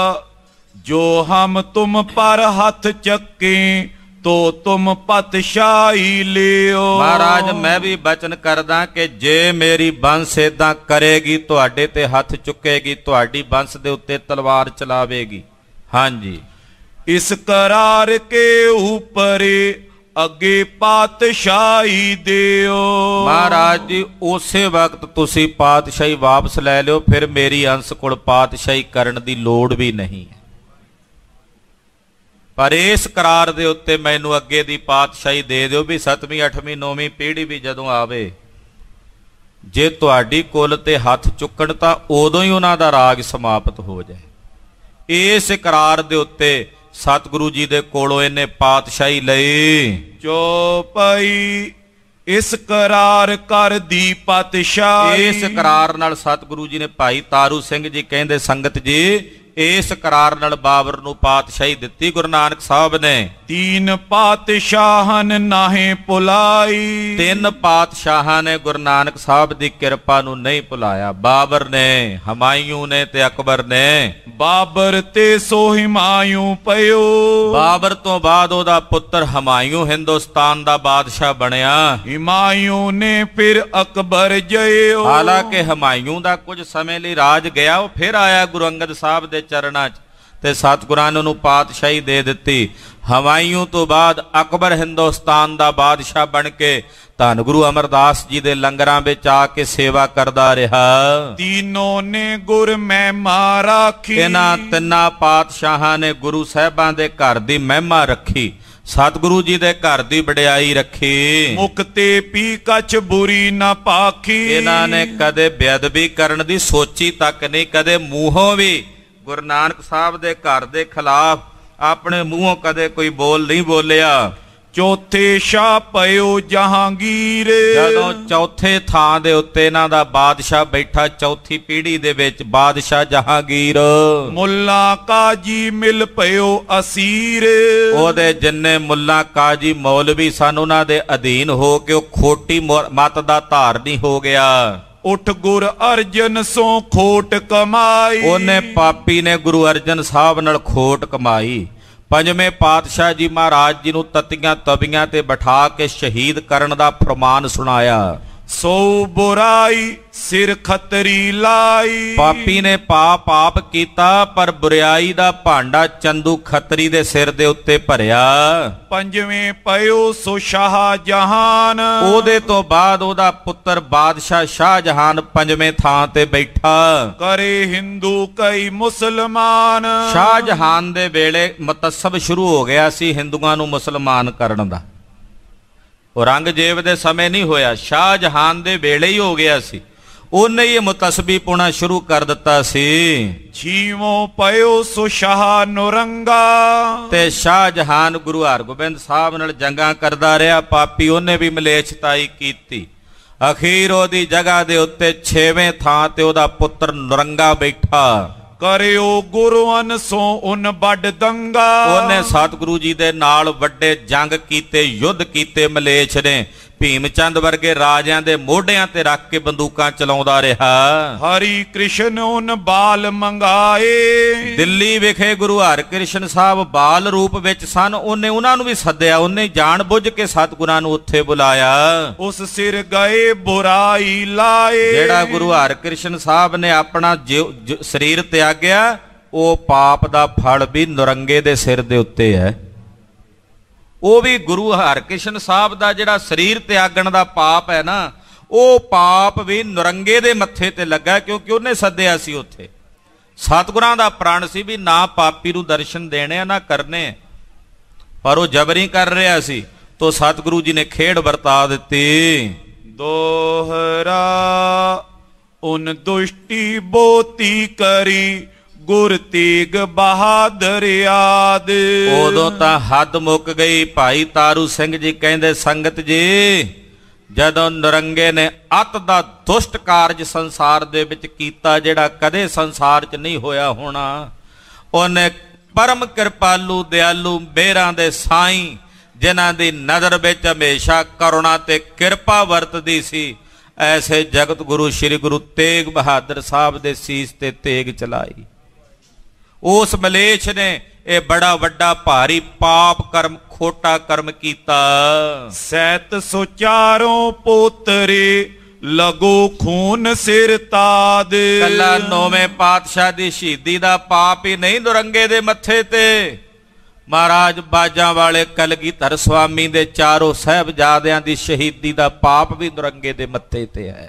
ਜੋ ਹਮ ਤੁਮ ਪਰ ਹੱਥ ਚੱਕੇ ਤੋ ਤੁਮ ਪਤਸ਼ਾਹੀ ਲਿਓ। ਮਹਾਰਾਜ ਮੈਂ ਵੀ ਬਚਨ ਕਰਦਾ ਕਿ ਜੇ ਮੇਰੀ ਬੰਸ ਏਦਾਂ ਕਰੇਗੀ, ਤੁਹਾਡੇ ਤੇ ਹੱਥ ਚੁੱਕੇਗੀ, ਤੁਹਾਡੀ ਬੰਸ ਦੇ ਉੱਤੇ ਤਲਵਾਰ ਚਲਾਵੇਗੀ। ਹਾਂਜੀ, ਇਸ ਕਰਾਰ ਕੇ ਉਪਰੇ ਅੱਗੇ ਪਾਤਸ਼ਾਹੀ ਦਿਓ। ਮਹਾਰਾਜ ਜੀ ਉਸੇ ਵਕਤ ਤੁਸੀਂ ਪਾਤਸ਼ਾਹੀ ਵਾਪਸ ਲੈ ਲਿਓ, ਫਿਰ ਮੇਰੀ ਅੰਸ ਕੋਲ ਪਾਤਸ਼ਾਹੀ ਕਰਨ ਦੀ ਲੋੜ ਵੀ ਨਹੀਂ ਹੈ। ਪਰ ਇਸ ਕਰਾਰ ਦੇ ਉੱਤੇ ਮੈਨੂੰ ਅੱਗੇ ਦੀ ਪਾਤਸ਼ਾਹੀ ਦੇ ਦਿਓ ਵੀ 7ਵੀਂ 8ਵੀਂ 9ਵੀਂ ਪੀੜ੍ਹੀ ਵੀ ਜਦੋਂ ਆਵੇ, ਜੇ ਤੁਹਾਡੀ ਕੁਲ ਤੇ ਹੱਥ ਚੁੱਕਣ ਤਾਂ ਉਦੋਂ ਹੀ ਉਹਨਾਂ ਦਾ ਰਾਜ ਸਮਾਪਤ ਹੋ ਜਾਏ। ਇਸ ਕਰਾਰ ਦੇ ਉੱਤੇ ਸਤਿਗੁਰੂ ਜੀ ਦੇ ਕੋਲੋਂ ਇਹਨੇ ਪਾਤਸ਼ਾਹੀ ਲਈ। ਚੌਪਈ ਇਸ ਕਰਾਰ ਕਰ ਦੀ ਪਾਤਸ਼ਾਹੀ। ਇਸ ਕਰਾਰ ਨਾਲ ਸਤਿਗੁਰੂ ਜੀ ਨੇ ਭਾਈ ਤਾਰੂ ਸਿੰਘ ਜੀ ਕਹਿੰਦੇ ਸੰਗਤ ਜੀ ਇਸ ਕਰਾਰ ਨਾਲ ਬਾਬਰ ਨੂੰ ਪਾਤਸ਼ਾਹੀ ਦਿੱਤੀ ਗੁਰੂ ਨਾਨਕ ਸਾਹਿਬ ਨੇ। ਤੀਨ ਪਾਤਸ਼ਾਹਨ ਨਾਹੇ ਭੁਲਾਈ। ਤਿੰਨ ਪਾਤਸ਼ਾਹਾਂ ਨੇ ਗੁਰੂ ਨਾਨਕ ਸਾਹਿਬ ਦੀ ਕਿਰਪਾ ਨੂੰ ਨਹੀਂ ਭੁਲਾਇਆ, ਬਾਬਰ ਨੇ, ਹਮਾਯੂ ਨੇ ਤੇ ਅਕਬਰ ਨੇ। ਬਾਬਰ ਤੇ ਸੋ ਹਿਮਾਯੂ ਪਇਓ। ਬਾਬਰ ਤੋਂ ਬਾਅਦ ਉਹਦਾ ਪੁੱਤਰ ਹਮਾਯੂ ਹਿੰਦੁਸਤਾਨ ਦਾ ਬਾਦਸ਼ਾਹ ਬਣਿਆ। ਹਿਮਾਯੂ ਨੇ ਫਿਰ ਅਕਬਰ ਜਇਓ। ਹਾਲਾਂਕਿ ਹਮਾਯੂ ਦਾ ਕੁਝ ਸਮੇਂ ਲਈ ਰਾਜ ਗਿਆ, ਉਹ ਫਿਰ ਆਇਆ ਗੁਰੂ ਅੰਗਦ ਸਾਹਿਬ ਦੇ ਚਰਨਾਂ 'ਚ ਤੇ ਸਤਿਗੁਰਾਂ ਨੇ ਉਹਨੂੰ ਪਾਤਸ਼ਾਹੀ ਦੇ ਦਿੱਤੀ। ਹਮਾਯੂ ਤੋਂ ਬਾਅਦ ਅਕਬਰ ਹਿੰਦੁਸਤਾਨ ਦਾ ਬਾਦਸ਼ਾਹ ਬਣ ਕੇ ਧੰਨ ਗੁਰੂ ਅਮਰਦਾਸ ਜੀ ਦੇ ਲੰਗਰਾਂ ਵਿੱਚ ਆ ਕੇ ਸੇਵਾ ਕਰਦਾ ਰਿਹਾ। ਤੀਨੋਂ ਨੇ ਗੁਰ ਮਹਿਮਾ ਰਾਖੀ। ਇਹਨਾਂ ਤਿੰਨਾਂ ਪਾਤਸ਼ਾਹਾਂ ਨੇ ਗੁਰੂ ਸਾਹਿਬਾਂ ਦੇ ਘਰ ਦੀ ਮਹਿਮਾ ਰੱਖੀ, ਸਤਿਗੁਰੂ ਜੀ ਦੇ ਘਰ ਦੀ ਵਡਿਆਈ ਰੱਖੀ। ਮੁਖ ਤੇ ਪੀ ਕਛ ਬੁਰੀ ਨਾ ਪਾਖੀ। ਇਹਨਾਂ ਨੇ ਕਦੇ ਬੇਅਦਬੀ ਕਰਨ ਦੀ ਸੋਚੀ ਤੱਕ ਨਹੀਂ, ਕਦੇ ਮੂੰਹੋਂ ਵੀ ਗੁਰੂ ਨਾਨਕ ਸਾਹਿਬ ਦੇ ਘਰ ਦੇ ਖਿਲਾਫ ਆਪਣੇ ਮੂੰਹੋਂ ਕਦੇ ਕੋਈ ਬੋਲ ਨਹੀਂ ਬੋਲਿਆ। ਚੌਥੇ ਸ਼ਾਹ ਪਇਓ ਜਹਾਂਗੀਰ। ਜਦੋਂ ਚੌਥੇ ਥਾਂ ਦੇ ਉੱਤੇ ਇਹਨਾਂ ਦਾ ਬਾਦਸ਼ਾਹ ਬੈਠਾ, ਚੌਥੀ ਪੀੜ੍ਹੀ ਦੇ ਵਿੱਚ ਬਾਦਸ਼ਾਹ ਜਹਾਂਗੀਰ। ਮੁੱਲਾ ਕਾਜੀ ਮਿਲ ਪਇਓ ਅਸੀਰ। ਉਹਦੇ ਜਿੰਨੇ ਮੁੱਲਾ ਕਾਜੀ ਮੌਲਵੀ ਸਨ ਉਹਨਾਂ ਦੇ ਅਧੀਨ ਹੋ ਕੇ ਉਹ ਖੋਟੀ ਮਤ ਦਾ ਧਾਰਨੀ ਹੋ ਗਿਆ। ਉਠ ਗੁਰ ਅਰਜਨ ਸੋ ਖੋਟ ਕਮਾਈ। ਉਹਨੇ ਪਾਪੀ ਨੇ ਗੁਰੂ ਅਰਜਨ ਸਾਹਿਬ ਨਾਲ ਖੋਟ ਕਮਾਈ। ਪੰਜਵੇਂ ਪਾਤਸ਼ਾਹ ਜੀ ਮਹਾਰਾਜ ਜੀ ਨੂੰ ਤਤੀਆਂ ਤਵੀਆਂ ਤੇ ਬਿਠਾ ਕੇ ਸ਼ਹੀਦ ਕਰਨ ਦਾ ਫਰਮਾਨ ਸੁਣਾਇਆ। ਸੋ ਬੁਰਾਈ ਸਿਰ ਖਤਰੀ ਲਾਈ। ਪਾਪੀ ਨੇ ਪਾਪ ਕੀਤਾ, ਪਰ ਬੁਰਾਈ ਦਾ ਭਾਂਡਾ ਚੰਦੂ ਖੱਤਰੀ ਦੇ ਸਿਰ ਦੇ ਉੱਤੇ ਭਰਿਆ। ਪੰਜਵੇਂ ਪਇਓ ਸੋ ਸ਼ਾਹ ਜਹਾਨ। ਉਹਦੇ ਤੋਂ ਬਾਅਦ ਉਹਦਾ ਪੁੱਤਰ ਬਾਦਸ਼ਾਹ ਸ਼ਾਹਜਹਾਨ ਪੰਜਵੇਂ ਥਾਂ ਤੇ ਬੈਠਾ। ਕਰੇ ਹਿੰਦੂ ਕਈ ਮੁਸਲਮਾਨ। ਸ਼ਾਹਜਹਾਨ ਦੇ ਵੇਲੇ ਮਤਸਬ ਸ਼ੁਰੂ ਹੋ ਗਿਆ ਸੀ ਹਿੰਦੂਆਂ ਨੂੰ ਮੁਸਲਮਾਨ ਕਰਨ ਦਾ। ਔਰੰਗਜ਼ੇਬ ਦੇ ਸਮੇਂ ਨਹੀਂ ਹੋਇਆ, ਸ਼ਾਹਜਹਾਨ ਦੇ ਵੇਲੇ ਹੀ ਹੋ ਗਿਆ ਸੀ। ਉਹਨੇ ਹੀ ਮੁਤਸਬੀ ਪੁਣਾ ਸ਼ੁਰੂ ਕਰ ਦਿੱਤਾ ਸੀ। ਛੀਵੋਂ ਪਇਓ ਸੋ ਸ਼ਾਹ ਨੁਰੰਗਾ। ਤੇ ਸ਼ਾਹਜਹਾਨ ਗੁਰੂ ਹਰਗੋਬਿੰਦ ਸਾਹਿਬ ਨਾਲ ਜੰਗਾਂ ਕਰਦਾ ਰਿਹਾ। ਪਾਪੀ ਉਹਨੇ ਵੀ ਮਲੇਛਤਾਈ ਕੀਤੀ। ਅਖੀਰ ਉਹਦੀ ਜਗ੍ਹਾ ਦੇ ਉੱਤੇ 6ਵੇਂ ਥਾਂ ਤੇ ਉਹਦਾ ਪੁੱਤਰ ਨੁਰੰਗਾ ਬੈਠਾ। ਕਰਿਓ ਗੁਰੂ ਅਨਸੋ ਉਨ ਵੱਡ ਦੰਗਾ। ਉਹਨੇ ਸਤਿਗੁਰੂ ਜੀ ਦੇ ਨਾਲ ਵੱਡੇ ਜੰਗ ਕੀਤੇ, ਯੁੱਧ ਕੀਤੇ। ਮਲੇਛ ਨੇ ਭੀਮ ਚੰਦ ਵਰਗੇ ਰਾਜਿਆਂ ਦੇ ਮੋਢਿਆਂ ਤੇ ਰੱਖ ਕੇ ਬੰਦੂਕਾਂ ਚਲਾਉਂਦਾ ਰਿਹਾ। ਹਰੀ ਕ੍ਰਿਸ਼ਨ ਉਨ ਬਾਲ ਮੰਗਾਏ। ਦਿੱਲੀ ਵਿਖੇ ਗੁਰੂ ਹਰਿਕ੍ਰਿਸ਼ਨ ਸਾਹਿਬ ਬਾਲ ਰੂਪ ਵਿੱਚ ਸਨ। ਉਹਨੇ ਉਹਨਾਂ ਨੂੰ ਵੀ ਸੱਦਿਆ। ਉਹਨੇ ਜਾਣ ਬੁੱਝ ਕੇ ਸਤਿਗੁਰਾਂ ਨੂੰ ਉੱਥੇ ਬੁਲਾਇਆ। ਉਸ ਸਿਰ ਗਏ ਬੁਰਾਈ ਲਾਏ। ਜਿਹੜਾ ਗੁਰੂ ਹਰਿਕ੍ਰਿਸ਼ਨ ਸਾਹਿਬ ਨੇ ਆਪਣਾ ਸਰੀਰ ਤਿਆਗਿਆ, ਉਹ ਪਾਪ ਦਾ ਫਲ ਵੀ ਨੁਰੰਗੇ ਦੇ ਸਿਰ ਦੇ ਉੱਤੇ ਹੈ। ਉਹ ਵੀ ਗੁਰੂ ਹਰਿਕ੍ਰਿਸ਼ਨ ਸਾਹਿਬ ਦਾ ਜਿਹੜਾ ਸਰੀਰ ਤਿਆਗਣ ਦਾ ਪਾਪ ਹੈ ਨਾ, ਉਹ ਪਾਪ ਵੀ ਨੁਰੰਗੇ ਦੇ ਮੱਥੇ ਤੇ ਲੱਗਾ, ਕਿਉਂਕਿ ਉਹਨੇ ਸੱਦਿਆ ਸੀ ਉੱਥੇ। ਸਤਿਗੁਰਾਂ ਦਾ ਪ੍ਰਣ ਸੀ ਵੀ ਨਾ ਪਾਪੀ ਨੂੰ ਦਰਸ਼ਨ ਦੇਣੇ ਆ ਨਾ ਕਰਨੇ, ਪਰ ਉਹ ਜਬਰੀ ਕਰ ਰਿਹਾ ਸੀ। ਤੋ ਸਤਿਗੁਰੂ ਜੀ ਨੇ ਖੇਡ ਵਰਤਾ ਦਿੱਤੀ। ਦੋਹਰਾ ਉਨ ਦੁਸ਼ਟੀ ਬੋਤੀ ਕਰੀ ਗੁਰ ਤੇਗ ਬਹਾਦਰ ਯਾਦ। ਉਦੋਂ ਤਾਂ ਹੱਦ ਮੁੱਕ ਗਈ। ਭਾਈ ਤਾਰੂ ਸਿੰਘ ਜੀ ਕਹਿੰਦੇ, ਸੰਗਤ ਜੀ, ਜਦੋਂ ਨੁਰੰਗੇ ਨੇ ਅਤ ਦਾ ਦੁਸ਼ਟ ਕਾਰਜ ਸੰਸਾਰ ਦੇ ਵਿੱਚ ਕੀਤਾ, ਜਿਹੜਾ ਕਦੇ ਸੰਸਾਰ 'ਚ ਨਹੀਂ ਹੋਇਆ ਹੋਣਾ, ਉਹਨੇ ਪਰਮ ਕਿਰਪਾਲੂ ਦਿਆਲੂ ਮੇਹਰਾਂ ਦੇ ਸਾਈਂ, ਜਿਨ੍ਹਾਂ ਦੀ ਨਜ਼ਰ ਵਿੱਚ ਹਮੇਸ਼ਾ ਕਰੁਣਾ ਤੇ ਕਿਰਪਾ ਵਰਤਦੀ ਸੀ, ਐਸੇ ਜਗਤ ਗੁਰੂ ਸ੍ਰੀ ਗੁਰੂ ਤੇਗ ਬਹਾਦਰ ਸਾਹਿਬ ਦੇ ਸੀਸ ਤੇ ਤੇਗ ਚਲਾਈ। ਉਸ ਮਲੇਛ ਨੇ ਇਹ ਬੜਾ ਵੱਡਾ ਭਾਰੀ ਪਾਪ ਕਰਮ, ਖੋਟਾ ਕਰਮ ਕੀਤਾ। ਸੈਤ ਸੋ ਚਾਰੋਂ ਪੋਤਰੇ ਲਗੋ ਖੂਨ ਸਿਰ ਤਾਦ। ਕੱਲਾ 9ਵੇਂ ਪਾਤਸ਼ਾਹ ਦੀ ਸ਼ਹੀਦੀ ਦਾ ਪਾਪ ਹੀ ਨਹੀਂ ਨੁਰੰਗੇ ਦੇ ਮੱਥੇ ਤੇ, ਮਹਾਰਾਜ ਬਾਜਾਂ ਵਾਲੇ ਕਲਗੀਧਰ ਸਵਾਮੀ ਦੇ ਚਾਰੋਂ ਸਾਹਿਬਜ਼ਾਦਿਆਂ ਦੀ ਸ਼ਹੀਦੀ ਦਾ ਪਾਪ ਵੀ ਨੁਰੰਗੇ ਦੇ ਮੱਥੇ ਤੇ ਹੈ।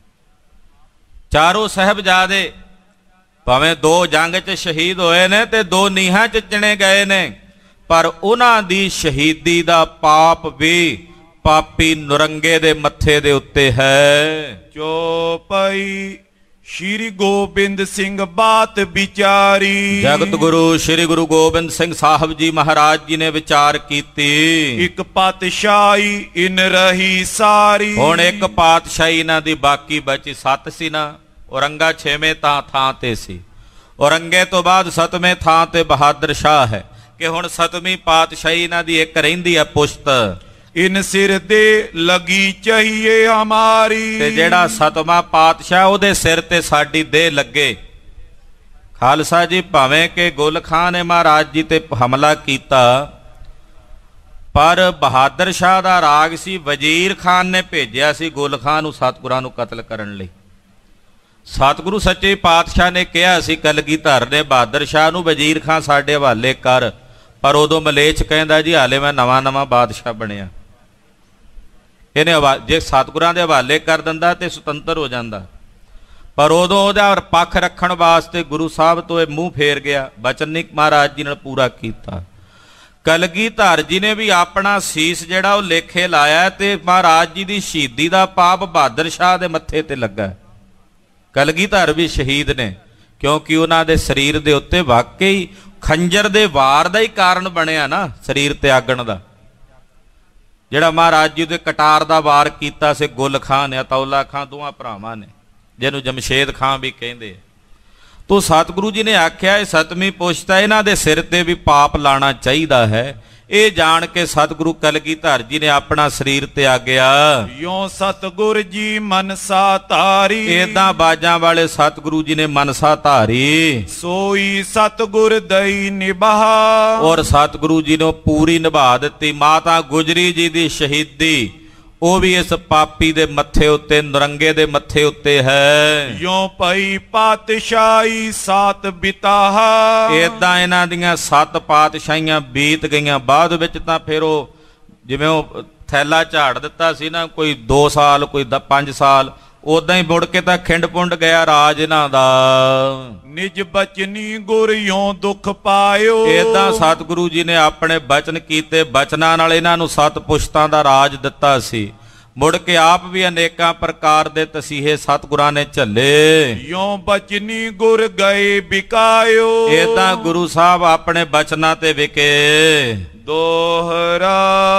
ਚਾਰੋਂ ਸਾਹਿਬਜ਼ਾਦੇ ਭਾਵੇਂ 2 ਜੰਗ 'ਚ ਸ਼ਹੀਦ ਹੋਏ ਨੇ ਤੇ 2 ਨੀਹਾਂ 'ਚ ਚਿਣੇ ਗਏ ਨੇ, ਪਰ ਉਹਨਾਂ ਦੀ ਸ਼ਹੀਦੀ ਦਾ ਪਾਪ ਵੀ ਪਾਪੀ ਨੁਰੰਗੇ ਦੇ ਮੱਥੇ ਦੇ ਉੱਤੇ ਹੈ। ਚੌਪਈ ਸ਼੍ਰੀ ਗੋਬਿੰਦ ਸਿੰਘ ਬਾਤ ਵਿਚਾਰੀ। ਜਗਤ ਗੁਰੂ ਸ੍ਰੀ ਗੁਰੂ ਗੋਬਿੰਦ ਸਿੰਘ ਸਾਹਿਬ ਜੀ ਮਹਾਰਾਜ ਜੀ ਨੇ ਵਿਚਾਰ ਕੀਤੀ। ਇੱਕ ਪਾਤਸ਼ਾਹੀ ਇਨ ਰਹੀ ਸਾਰੀ। ਹੁਣ ਇੱਕ ਪਾਤਸ਼ਾਹੀ ਇਹਨਾਂ ਦੀ ਬਾਕੀ ਬਚੀ। 7 ਸੀ ਨਾ, ਔਰੰਗਾ 6ਵੇਂ ਥਾਂ ਤੇ ਸੀ। ਔਰੰਗੇ ਤੋਂ ਬਾਅਦ 7ਵੇਂ ਥਾਂ ਤੇ ਬਹਾਦਰ ਸ਼ਾਹ ਹੈ, ਕਿ ਹੁਣ 7ਵੀਂ ਪਾਤਸ਼ਾਹੀ ਇਹਨਾਂ ਦੀ ਇੱਕ ਰਹਿੰਦੀ ਹੈ ਪੁਸ਼ਤ। ਇਨ ਸਿਰ ਦੇ ਲਗੀ ਚਾਹੀਏ ਹਮਾਰੀ। ਤੇ ਜਿਹੜਾ 7ਵਾਂ ਪਾਤਸ਼ਾਹ, ਉਹਦੇ ਸਿਰ ਤੇ ਸਾਡੀ ਦੇਹ ਲੱਗੇ। ਖਾਲਸਾ ਜੀ, ਭਾਵੇਂ ਕਿ ਗੁਲ ਖਾਨ ਨੇ ਮਹਾਰਾਜ ਜੀ ਤੇ ਹਮਲਾ ਕੀਤਾ, ਪਰ ਬਹਾਦਰ ਸ਼ਾਹ ਦਾ ਰਾਗ ਸੀ। ਵਜ਼ੀਰ ਖਾਨ ਨੇ ਭੇਜਿਆ ਸੀ ਗੁਲ ਖਾਨ ਨੂੰ ਸਤਿਗੁਰਾਂ ਨੂੰ ਕਤਲ ਕਰਨ ਲਈ। ਸਤਿਗੁਰੂ ਸੱਚੇ ਪਾਤਸ਼ਾਹ ਨੇ ਕਿਹਾ ਸੀ ਕਲਗੀਧਰ ਨੇ ਬਹਾਦਰ ਸ਼ਾਹ ਨੂੰ, ਵਜ਼ੀਰ ਖਾਨ ਸਾਡੇ ਹਵਾਲੇ ਕਰ, ਪਰ ਉਦੋਂ ਮਲੇਛ ਕਹਿੰਦਾ ਜੀ ਹਾਲੇ ਮੈਂ ਨਵਾਂ ਬਾਦਸ਼ਾਹ ਬਣਿਆ। ਇਹਨੇ ਜੇ ਸਤਿਗੁਰਾਂ ਦੇ ਹਵਾਲੇ ਕਰ ਦਿੰਦਾ ਤੇ ਸੁਤੰਤਰ ਹੋ ਜਾਂਦਾ, ਪਰ ਉਦੋਂ ਉਹਦਾ ਪੱਖ ਰੱਖਣ ਵਾਸਤੇ ਗੁਰੂ ਸਾਹਿਬ ਤੋਂ ਇਹ ਮੂੰਹ ਫੇਰ ਗਿਆ। ਬਚਨ ਨਹੀਂ ਮਹਾਰਾਜ ਜੀ ਨਾਲ ਪੂਰਾ ਕੀਤਾ। ਕਲਗੀਧਰ ਜੀ ਨੇ ਵੀ ਆਪਣਾ ਸੀਸ ਜਿਹੜਾ ਉਹ ਲੇਖੇ ਲਾਇਆ, ਤੇ ਮਹਾਰਾਜ ਜੀ ਦੀ ਸ਼ਹੀਦੀ ਦਾ ਪਾਪ ਬਹਾਦਰ ਸ਼ਾਹ ਦੇ ਮੱਥੇ ਤੇ ਲੱਗਾ। ਕਲਗੀਧਰ ਵੀ ਸ਼ਹੀਦ ਨੇ, ਕਿਉਂਕਿ ਉਹਨਾਂ ਦੇ ਸਰੀਰ ਦੇ ਉੱਤੇ ਵਾਕਈ ਖੰਜਰ ਦੇ ਵਾਰ ਦਾ ਹੀ ਕਾਰਨ ਬਣਿਆ ਨਾ, ਸਰੀਰ ਤਿਆਗਣ ਦਾ। ਜਿਹੜਾ ਮਹਾਰਾਜ ਜੀ ਦੇ ਕਟਾਰ ਦਾ ਵਾਰ ਕੀਤਾ ਸੀ ਗੁਲ ਖਾਨ ਨੇ, ਅਤੌਲਾ ਖਾਨ, ਦੋਵਾਂ ਭਰਾਵਾਂ ਨੇ, ਜਿਹਨੂੰ ਜਮਸ਼ੇਦ ਖਾਨ ਵੀ ਕਹਿੰਦੇ। ਤੋ ਸਤਿਗੁਰੂ ਜੀ ਨੇ ਆਖਿਆ ਇਹ 7ਵੀਂ ਪੁਸ਼ਤ ਹੈ, ਇਹਨਾਂ ਦੇ ਸਿਰ ਤੇ ਵੀ ਪਾਪ ਲਾਣਾ ਚਾਹੀਦਾ ਹੈ। ਇਹ ਜਾਣ ਕੇ ਸਤਿਗੁਰੂ ਕਲਗੀਧਰ ਜੀ ਨੇ ਆਪਣਾ ਸਰੀਰ ਤਿਆਗਿਆ। ਯੋ ਸਤਿਗੁਰ ਜੀ ਮਨਸਾ ਧਾਰੀ। ਏਦਾਂ ਬਾਜਾਂ ਵਾਲੇ ਸਤਿਗੁਰੂ ਜੀ ਨੇ ਮਨਸਾ ਧਾਰੀ। ਸੋਈ ਸਤਿਗੁਰ ਦਈ ਨਿਭਾ। ਔਰ ਸਤਿਗੁਰੂ ਜੀ ਨੇ ਪੂਰੀ ਨਿਭਾ ਦਿੱਤੀ। ਮਾਤਾ ਗੁਜਰੀ ਜੀ ਦੀ ਸ਼ਹੀਦੀ ਉਹ ਵੀ ਇਸ ਪਾਪੀ ਦੇ ਮੱਥੇ ਉੱਤੇ, ਨਰੰਗੇ ਦੇ ਮੱਥੇ ਉੱਤੇ ਹੈ। ਯੋਂ ਪਈ ਪਾਤਸ਼ਾਹੀ ਸਾਤ ਬਿਤਾਹਾ, ਏਦਾਂ ਇਹਨਾਂ ਦੀਆਂ 7 ਪਾਤਸ਼ਾਹੀਆਂ ਬੀਤ ਗਈਆਂ। ਬਾਅਦ ਵਿੱਚ ਤਾਂ ਫਿਰ ਉਹ ਜਿਵੇਂ ਉਹ ਥੈਲਾ ਝਾੜ ਦਿੱਤਾ ਸੀ ਨਾ, ਕੋਈ 2 ਸਾਲ ਕੋਈ 5 ਸਾਲ, ਉਦਾਂ ਹੀ ਮੁੜ ਕੇ ਤਾਂ ਖਿੰਡ ਪੁੰਡ ਗਿਆ ਰਾਜ ਇਹਨਾਂ ਦਾ। ਨਿਜ ਬਚਨੀ ਗੁਰ ਯੋਂ ਦੁੱਖ ਪਾਇਓ, ਏਦਾਂ ਸਤਿਗੁਰੂ ਜੀ ਨੇ ਆਪਣੇ ਬਚਨ ਕੀਤੇ, ਬਚਨਾਂ ਨਾਲ ਇਹਨਾਂ ਨੂੰ 7 ਪੁਸ਼ਤਾਂ ਦਾ ਰਾਜ ਦਿੱਤਾ ਸੀ। ਮੁੜ ਕੇ ਆਪ ਵੀ ਅਨੇਕਾਂ ਪ੍ਰਕਾਰ ਦੇ ਤਸੀਹੇ ਸਤਿਗੁਰਾਂ ਨੇ ਝੱਲੇ। ਯੋਂ ਬਚਨੀ ਗੁਰ ਗਏ ਬਿਕਾਇਓ, ਏਦਾਂ ਗੁਰੂ ਸਾਹਿਬ ਆਪਣੇ ਬਚਨਾਂ ਤੇ ਵਿਕੇ। ਦੋਹਰਾ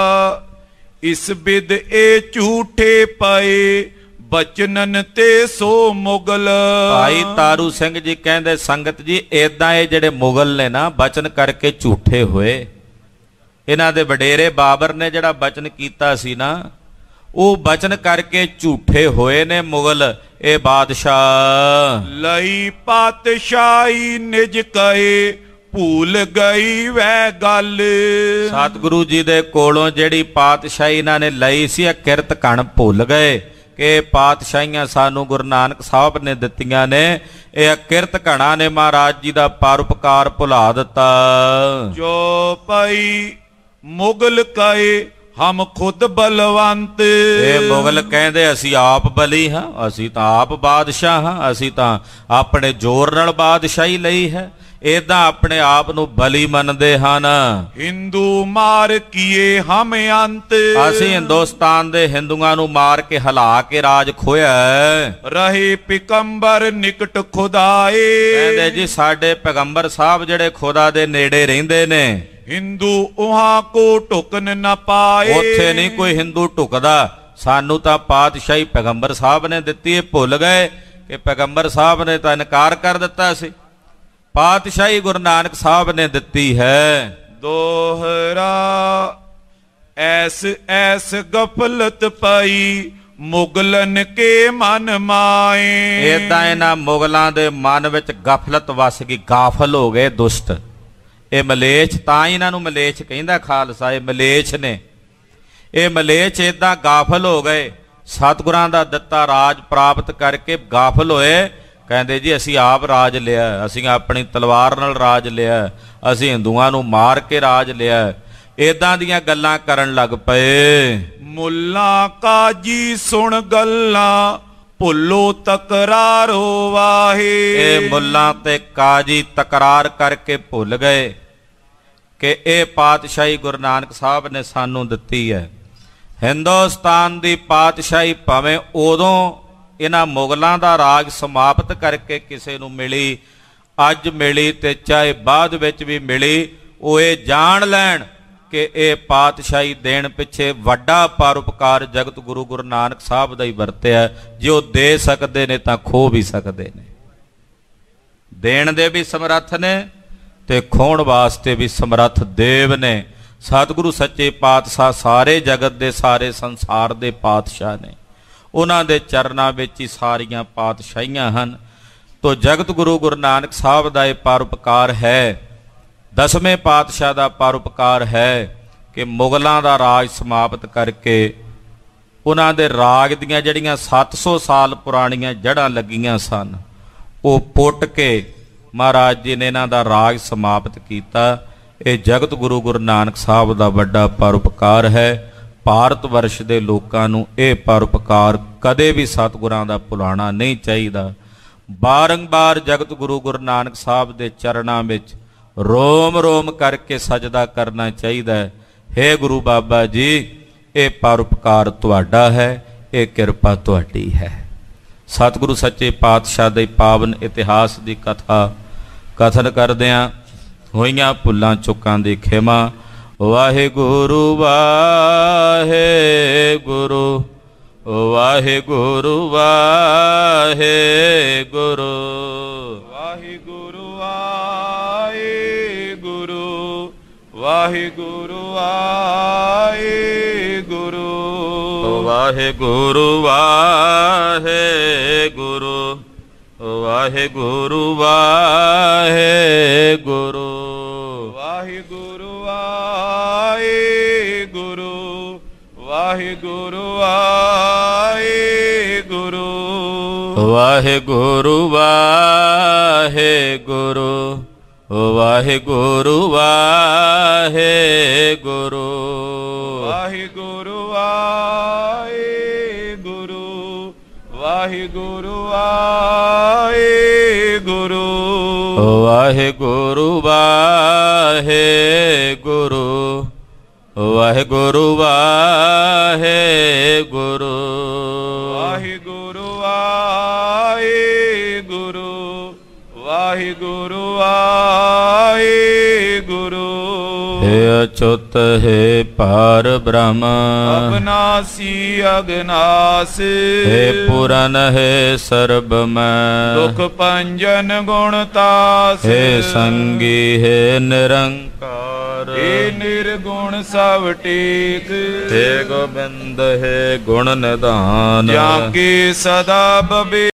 ਇਸ ਬਿਦ ਇਹ ਝੂਠੇ ਪਏ, ਬਚਨਨ ਤੇ ਸੋ ਮੁਗਲ। ਭਾਈ ਤਾਰੂ ਸਿੰਘ ਜੀ ਕਹਿੰਦੇ, ਸੰਗਤ ਜੀ ਏਦਾਂ ਇਹ ਜਿਹੜੇ ਮੁਗਲ ਨੇ ਨਾ, ਬਚਨ ਕਰਕੇ ਝੂਠੇ ਹੋਏ। ਇਹਨਾਂ ਦੇ ਵਡੇਰੇ ਬਾਬਰ ਨੇ ਜਿਹੜਾ ਬਚਨ ਕੀਤਾ ਸੀ ਨਾ, ਉਹ ਬਚਨ ਕਰਕੇ ਝੂਠੇ ਹੋਏ ਨੇ ਮੁਗਲ। ਇਹ ਬਾਦਸ਼ਾਹ ਲਈ ਪਾਤਸ਼ਾਹੀ ਨਿਜ ਕਹੇ, ਭੂਲ ਗਈ ਵੈ ਗੱਲ। ਸਤਿਗੁਰੂ ਜੀ ਦੇ ਕੋਲੋਂ ਜਿਹੜੀ ਪਾਤਸ਼ਾਹੀ ਇਹਨਾਂ ਨੇ ਲਈ ਸੀ, ਇਹ ਕਿਰਤ ਘਣ ਭੁੱਲ ਗਏ ਕਿ ਪਾਤਸ਼ਾਹੀਆਂ ਸਾਨੂੰ ਗੁਰੂ ਨਾਨਕ ਸਾਹਿਬ ਨੇ ਦਿੱਤੀਆਂ ਨੇ। ਇਹ ਕਿਰਤ ਘਣਾ ਨੇ ਮਹਾਰਾਜ ਜੀ ਦਾ ਪਰਉਪਕਾਰ ਭੁਲਾ ਦਿੱਤਾ। ਜੋ ਪਈ ਮੁਗਲ ਕਹੇ ਹਮ ਖੁਦ ਬਲਵੰਤ, ਇਹ ਮੁਗਲ ਕਹਿੰਦੇ ਅਸੀਂ ਆਪ ਬਲੀ ਹਾਂ, ਅਸੀਂ ਤਾਂ ਆਪ ਬਾਦਸ਼ਾਹ ਹਾਂ, ਅਸੀਂ ਤਾਂ ਆਪਣੇ ਜ਼ੋਰ ਨਾਲ ਬਾਦਸ਼ਾਹੀ ਲਈ ਹੈ। ਏਦਾਂ ਆਪਣੇ ਆਪ ਨੂੰ ਬਲੀ ਮੰਨਦੇ ਹਨ। ਹਿੰਦੂ ਮਾਰ ਕੀਏ ਹਮ ਅੰਤ, ਅਸੀਂ ਹਿੰਦੁਸਤਾਨ ਦੇ ਹਿੰਦੂਆਂ ਨੂੰ ਮਾਰ ਕੇ ਹਿਲਾ ਕੇ ਰਾਜ ਖੋਇਆ। ਰਹੇ ਪਿਕੰਬਰ ਨਿਕਟ ਖੁਦਾਏ, ਕਹਿੰਦੇ ਜੀ ਸਾਡੇ ਪੈਗੰਬਰ ਸਾਹਿਬ ਜਿਹੜੇ ਖੁਦਾ ਦੇ ਨੇੜੇ ਰਹਿੰਦੇ ਨੇ, ਹਿੰਦੂ ਉਹਾਂ ਕੋ ਢੁਕਨ ਨਾ ਪਾਏ। ਉੱਥੇ ਨਹੀਂ ਕੋਈ ਹਿੰਦੂ ਢੁਕਦਾ, ਸਾਨੂੰ ਤਾਂ ਪਾਤਸ਼ਾਹੀ ਪੈਗੰਬਰ ਸਾਹਿਬ ਨੇ ਦਿੱਤੀ। ਇਹ ਭੁੱਲ ਗਏ ਕਿ ਪੈਗੰਬਰ ਸਾਹਿਬ ਨੇ ਤਾਂ ਇਨਕਾਰ ਕਰ ਦਿੱਤਾ ਸੀ, ਪਾਤਸ਼ਾਹੀ ਗੁਰੂ ਨਾਨਕ ਸਾਹਿਬ ਨੇ ਦਿੱਤੀ ਹੈ। ਦੋਹਰਾ ਐਸ ਐਸ ਗਫਲਤ ਪਈ, ਮੁਗਲਨ ਕੇ ਮਨ ਮਾਏ। ਏਦਾਂ ਇਹਨਾਂ ਮੁਗਲਾਂ ਦੇ ਮਨ ਵਿੱਚ ਗਫਲਤ ਵਸ ਗਈ, ਗਾਫਲ ਹੋ ਗਏ ਦੁਸ਼ਟ। ਇਹ ਮਲੇਛ, ਤਾਂ ਹੀ ਇਹਨਾਂ ਨੂੰ ਮਲੇਛ ਕਹਿੰਦਾ ਖਾਲਸਾ, ਇਹ ਮਲੇਛ ਨੇ। ਇਹ ਮਲੇਛ ਏਦਾਂ ਗਾਫਲ ਹੋ ਗਏ, ਸਤਿਗੁਰਾਂ ਦਾ ਦਿੱਤਾ ਰਾਜ ਪ੍ਰਾਪਤ ਕਰਕੇ ਗਾਫਲ ਹੋਏ। ਕਹਿੰਦੇ ਜੀ ਅਸੀਂ ਆਪ ਰਾਜ ਲਿਆ, ਅਸੀਂ ਆਪਣੀ ਤਲਵਾਰ ਨਾਲ ਰਾਜ ਲਿਆ, ਅਸੀਂ ਹਿੰਦੂਆਂ ਨੂੰ ਮਾਰ ਕੇ ਰਾਜ ਲਿਆ। ਏਦਾਂ ਦੀਆਂ ਗੱਲਾਂ ਕਰਨ ਲੱਗ ਪਏ। ਮੁੱਲਾ ਕਾਜੀ ਸੁਣ ਗੱਲਾਂ, ਭੁੱਲੋ ਤਕਰਾਰੋ ਵਾਹੇ। ਇਹ ਮੁੱਲਾਂ ਤੇ ਕਾਜੀ ਤਕਰਾਰ ਕਰਕੇ ਭੁੱਲ ਗਏ ਕਿ ਇਹ ਪਾਤਸ਼ਾਹੀ ਗੁਰੂ ਨਾਨਕ ਸਾਹਿਬ ਨੇ ਸਾਨੂੰ ਦਿੱਤੀ ਹੈ। ਹਿੰਦੁਸਤਾਨ ਦੀ ਪਾਤਸ਼ਾਹੀ ਭਾਵੇਂ ਉਦੋਂ ਇਹਨਾਂ ਮੁਗਲਾਂ ਦਾ ਰਾਜ ਸਮਾਪਤ ਕਰਕੇ ਕਿਸੇ ਨੂੰ ਮਿਲੀ, ਅੱਜ ਮਿਲੀ ਤੇ ਚਾਹੇ ਬਾਅਦ ਵਿੱਚ ਵੀ ਮਿਲੀ, ਉਹ ਇਹ ਜਾਣ ਲੈਣ ਕਿ ਇਹ ਪਾਤਸ਼ਾਹੀ ਦੇਣ ਪਿੱਛੇ ਵੱਡਾ ਪਰਉਪਕਾਰ ਜਗਤ ਗੁਰੂ ਗੁਰੂ ਨਾਨਕ ਸਾਹਿਬ ਦਾ ਹੀ ਵਰਤਿਆ। ਜੇ ਉਹ ਦੇ ਸਕਦੇ ਨੇ ਤਾਂ ਖੋ ਵੀ ਸਕਦੇ ਨੇ। ਦੇਣ ਦੇ ਵੀ ਸਮਰੱਥ ਨੇ ਤੇ ਖੋਣ ਵਾਸਤੇ ਵੀ ਸਮਰੱਥ ਦੇਵ ਨੇ। ਸਤਿਗੁਰੂ ਸੱਚੇ ਪਾਤਸ਼ਾਹ ਸਾਰੇ ਜਗਤ ਦੇ, ਸਾਰੇ ਸੰਸਾਰ ਦੇ ਪਾਤਸ਼ਾਹ ਨੇ। ਉਹਨਾਂ ਦੇ ਚਰਨਾਂ ਵਿੱਚ ਹੀ ਸਾਰੀਆਂ ਪਾਤਸ਼ਾਹੀਆਂ ਹਨ। ਤੋ ਜਗਤ ਗੁਰੂ ਗੁਰੂ ਨਾਨਕ ਸਾਹਿਬ ਦਾ ਇਹ ਪਰਉਪਕਾਰ ਹੈ, 10ਵੇਂ ਪਾਤਸ਼ਾਹ ਦਾ ਪਰਉਪਕਾਰ ਹੈ ਕਿ ਮੁਗਲਾਂ ਦਾ ਰਾਜ ਸਮਾਪਤ ਕਰਕੇ ਉਹਨਾਂ ਦੇ ਰਾਜ ਦੀਆਂ ਜਿਹੜੀਆਂ 700 ਸਾਲ ਪੁਰਾਣੀਆਂ ਜੜ੍ਹਾਂ ਲੱਗੀਆਂ ਸਨ, ਉਹ ਪੁੱਟ ਕੇ ਮਹਾਰਾਜ ਜੀ ਨੇ ਇਹਨਾਂ ਦਾ ਰਾਜ ਸਮਾਪਤ ਕੀਤਾ। ਇਹ ਜਗਤ ਗੁਰੂ ਗੁਰੂ ਨਾਨਕ ਸਾਹਿਬ ਦਾ ਵੱਡਾ ਪਰਉਪਕਾਰ ਹੈ। ਭਾਰਤ ਵਰਸ਼ ਦੇ ਲੋਕਾਂ ਨੂੰ ਇਹ ਪਰਉਪਕਾਰ ਕਦੇ ਵੀ ਸਤਿਗੁਰਾਂ ਦਾ ਭੁਲਾਉਣਾ ਨਹੀਂ ਚਾਹੀਦਾ। ਬਾਰੰਬਾਰ ਜਗਤ ਗੁਰੂ ਗੁਰੂ ਨਾਨਕ ਸਾਹਿਬ ਦੇ ਚਰਨਾਂ ਵਿੱਚ ਰੋਮ ਰੋਮ ਕਰਕੇ ਸਜਦਾ ਕਰਨਾ ਚਾਹੀਦਾ ਹੈ। ਹੇ ਗੁਰੂ ਬਾਬਾ ਜੀ, ਇਹ ਪਰਉਪਕਾਰ ਤੁਹਾਡਾ ਹੈ, ਇਹ ਕਿਰਪਾ ਤੁਹਾਡੀ ਹੈ। ਸਤਿਗੁਰੂ ਸੱਚੇ ਪਾਤਸ਼ਾਹ ਦੇ ਪਾਵਨ ਇਤਿਹਾਸ ਦੀ ਕਥਨ ਕਰਦਿਆਂ ਹੋਈਆਂ ਭੁੱਲਾਂ ਚੁੱਕਾਂ ਦੀ ਖਿਮਾ। ਵਾਹਿਗੁਰੂ ਵਾਹਿਗੁਰੂ ਵਾਹਿਗੁਰੂ ਵਾਹਿਗੁਰੂ ਵਾਹਿਗੁਰੂ ਵਾਹਿਗੁਰੂ ਵਾਹਿਗੁਰੂ ਵਾਹਿਗੁਰੂ ਵਾਹਿਗੁਰੂ ਵਾਹਿਗੁਰੂ ਵਾਹਿਗੁਰੂ ਵਾਹਿਗੁਰੂ ਵਾਹਿਗੁਰੂ ਵਾਹਿਗੁਰੂ ਵਾਹਿਗੁਰੂ ਵਾਹਿਗੁਰੂ ਵਾਹਿਗੁਰੂ ਵਾਹਿਗੁਰੂ ਵਾਹਿਗੁਰੂ ਵਾਹਿਗੁਰੂ ਵਾਹਿਗੁਰੂ ਵਾਹਿਗੁਰੂ ਵਾਹਿਗੁਰੂ ਵਾਹਿਗੁਰੂ ਵਾਹਿਗੁਰੂ ਵਾਹਿਗੁਰੂ ਵਾਹਿਗੁਰੂ ਵਾਹਿਗੁਰੂ ਵਾਹਿਗੁਰੂ ਵਾਹਿਗੁਰੂ ਵਾਹਿਗੁਰੂ ਵਾਹਿਗੁਰੂ ਹੇ ਅਚੁੱਤ ਹੈ ਪਾਰ ਬ੍ਰਹਮ ਅਬਨਾਸੀ ਅਗਨਾਸ ਹੇ ਪੂਰਨ ਹੈ ਸਰਬ ਮੈਂ ਦੁਖ ਭੰਜਨ ਗੁਣ ਤਾਸ ਹੇ ਸੰਗੀ ਹੈ ਨਿਰੰਕਾਰ ਹੇ ਨਿਰਗੁਣ ਸਭ ਟੇਕ ਹੇ ਗੋਬਿੰਦ ਹੈ ਗੁਣ ਨਿਧਾਨ ਜਾਂ ਕੇ ਸਦਾ ਬਬੇ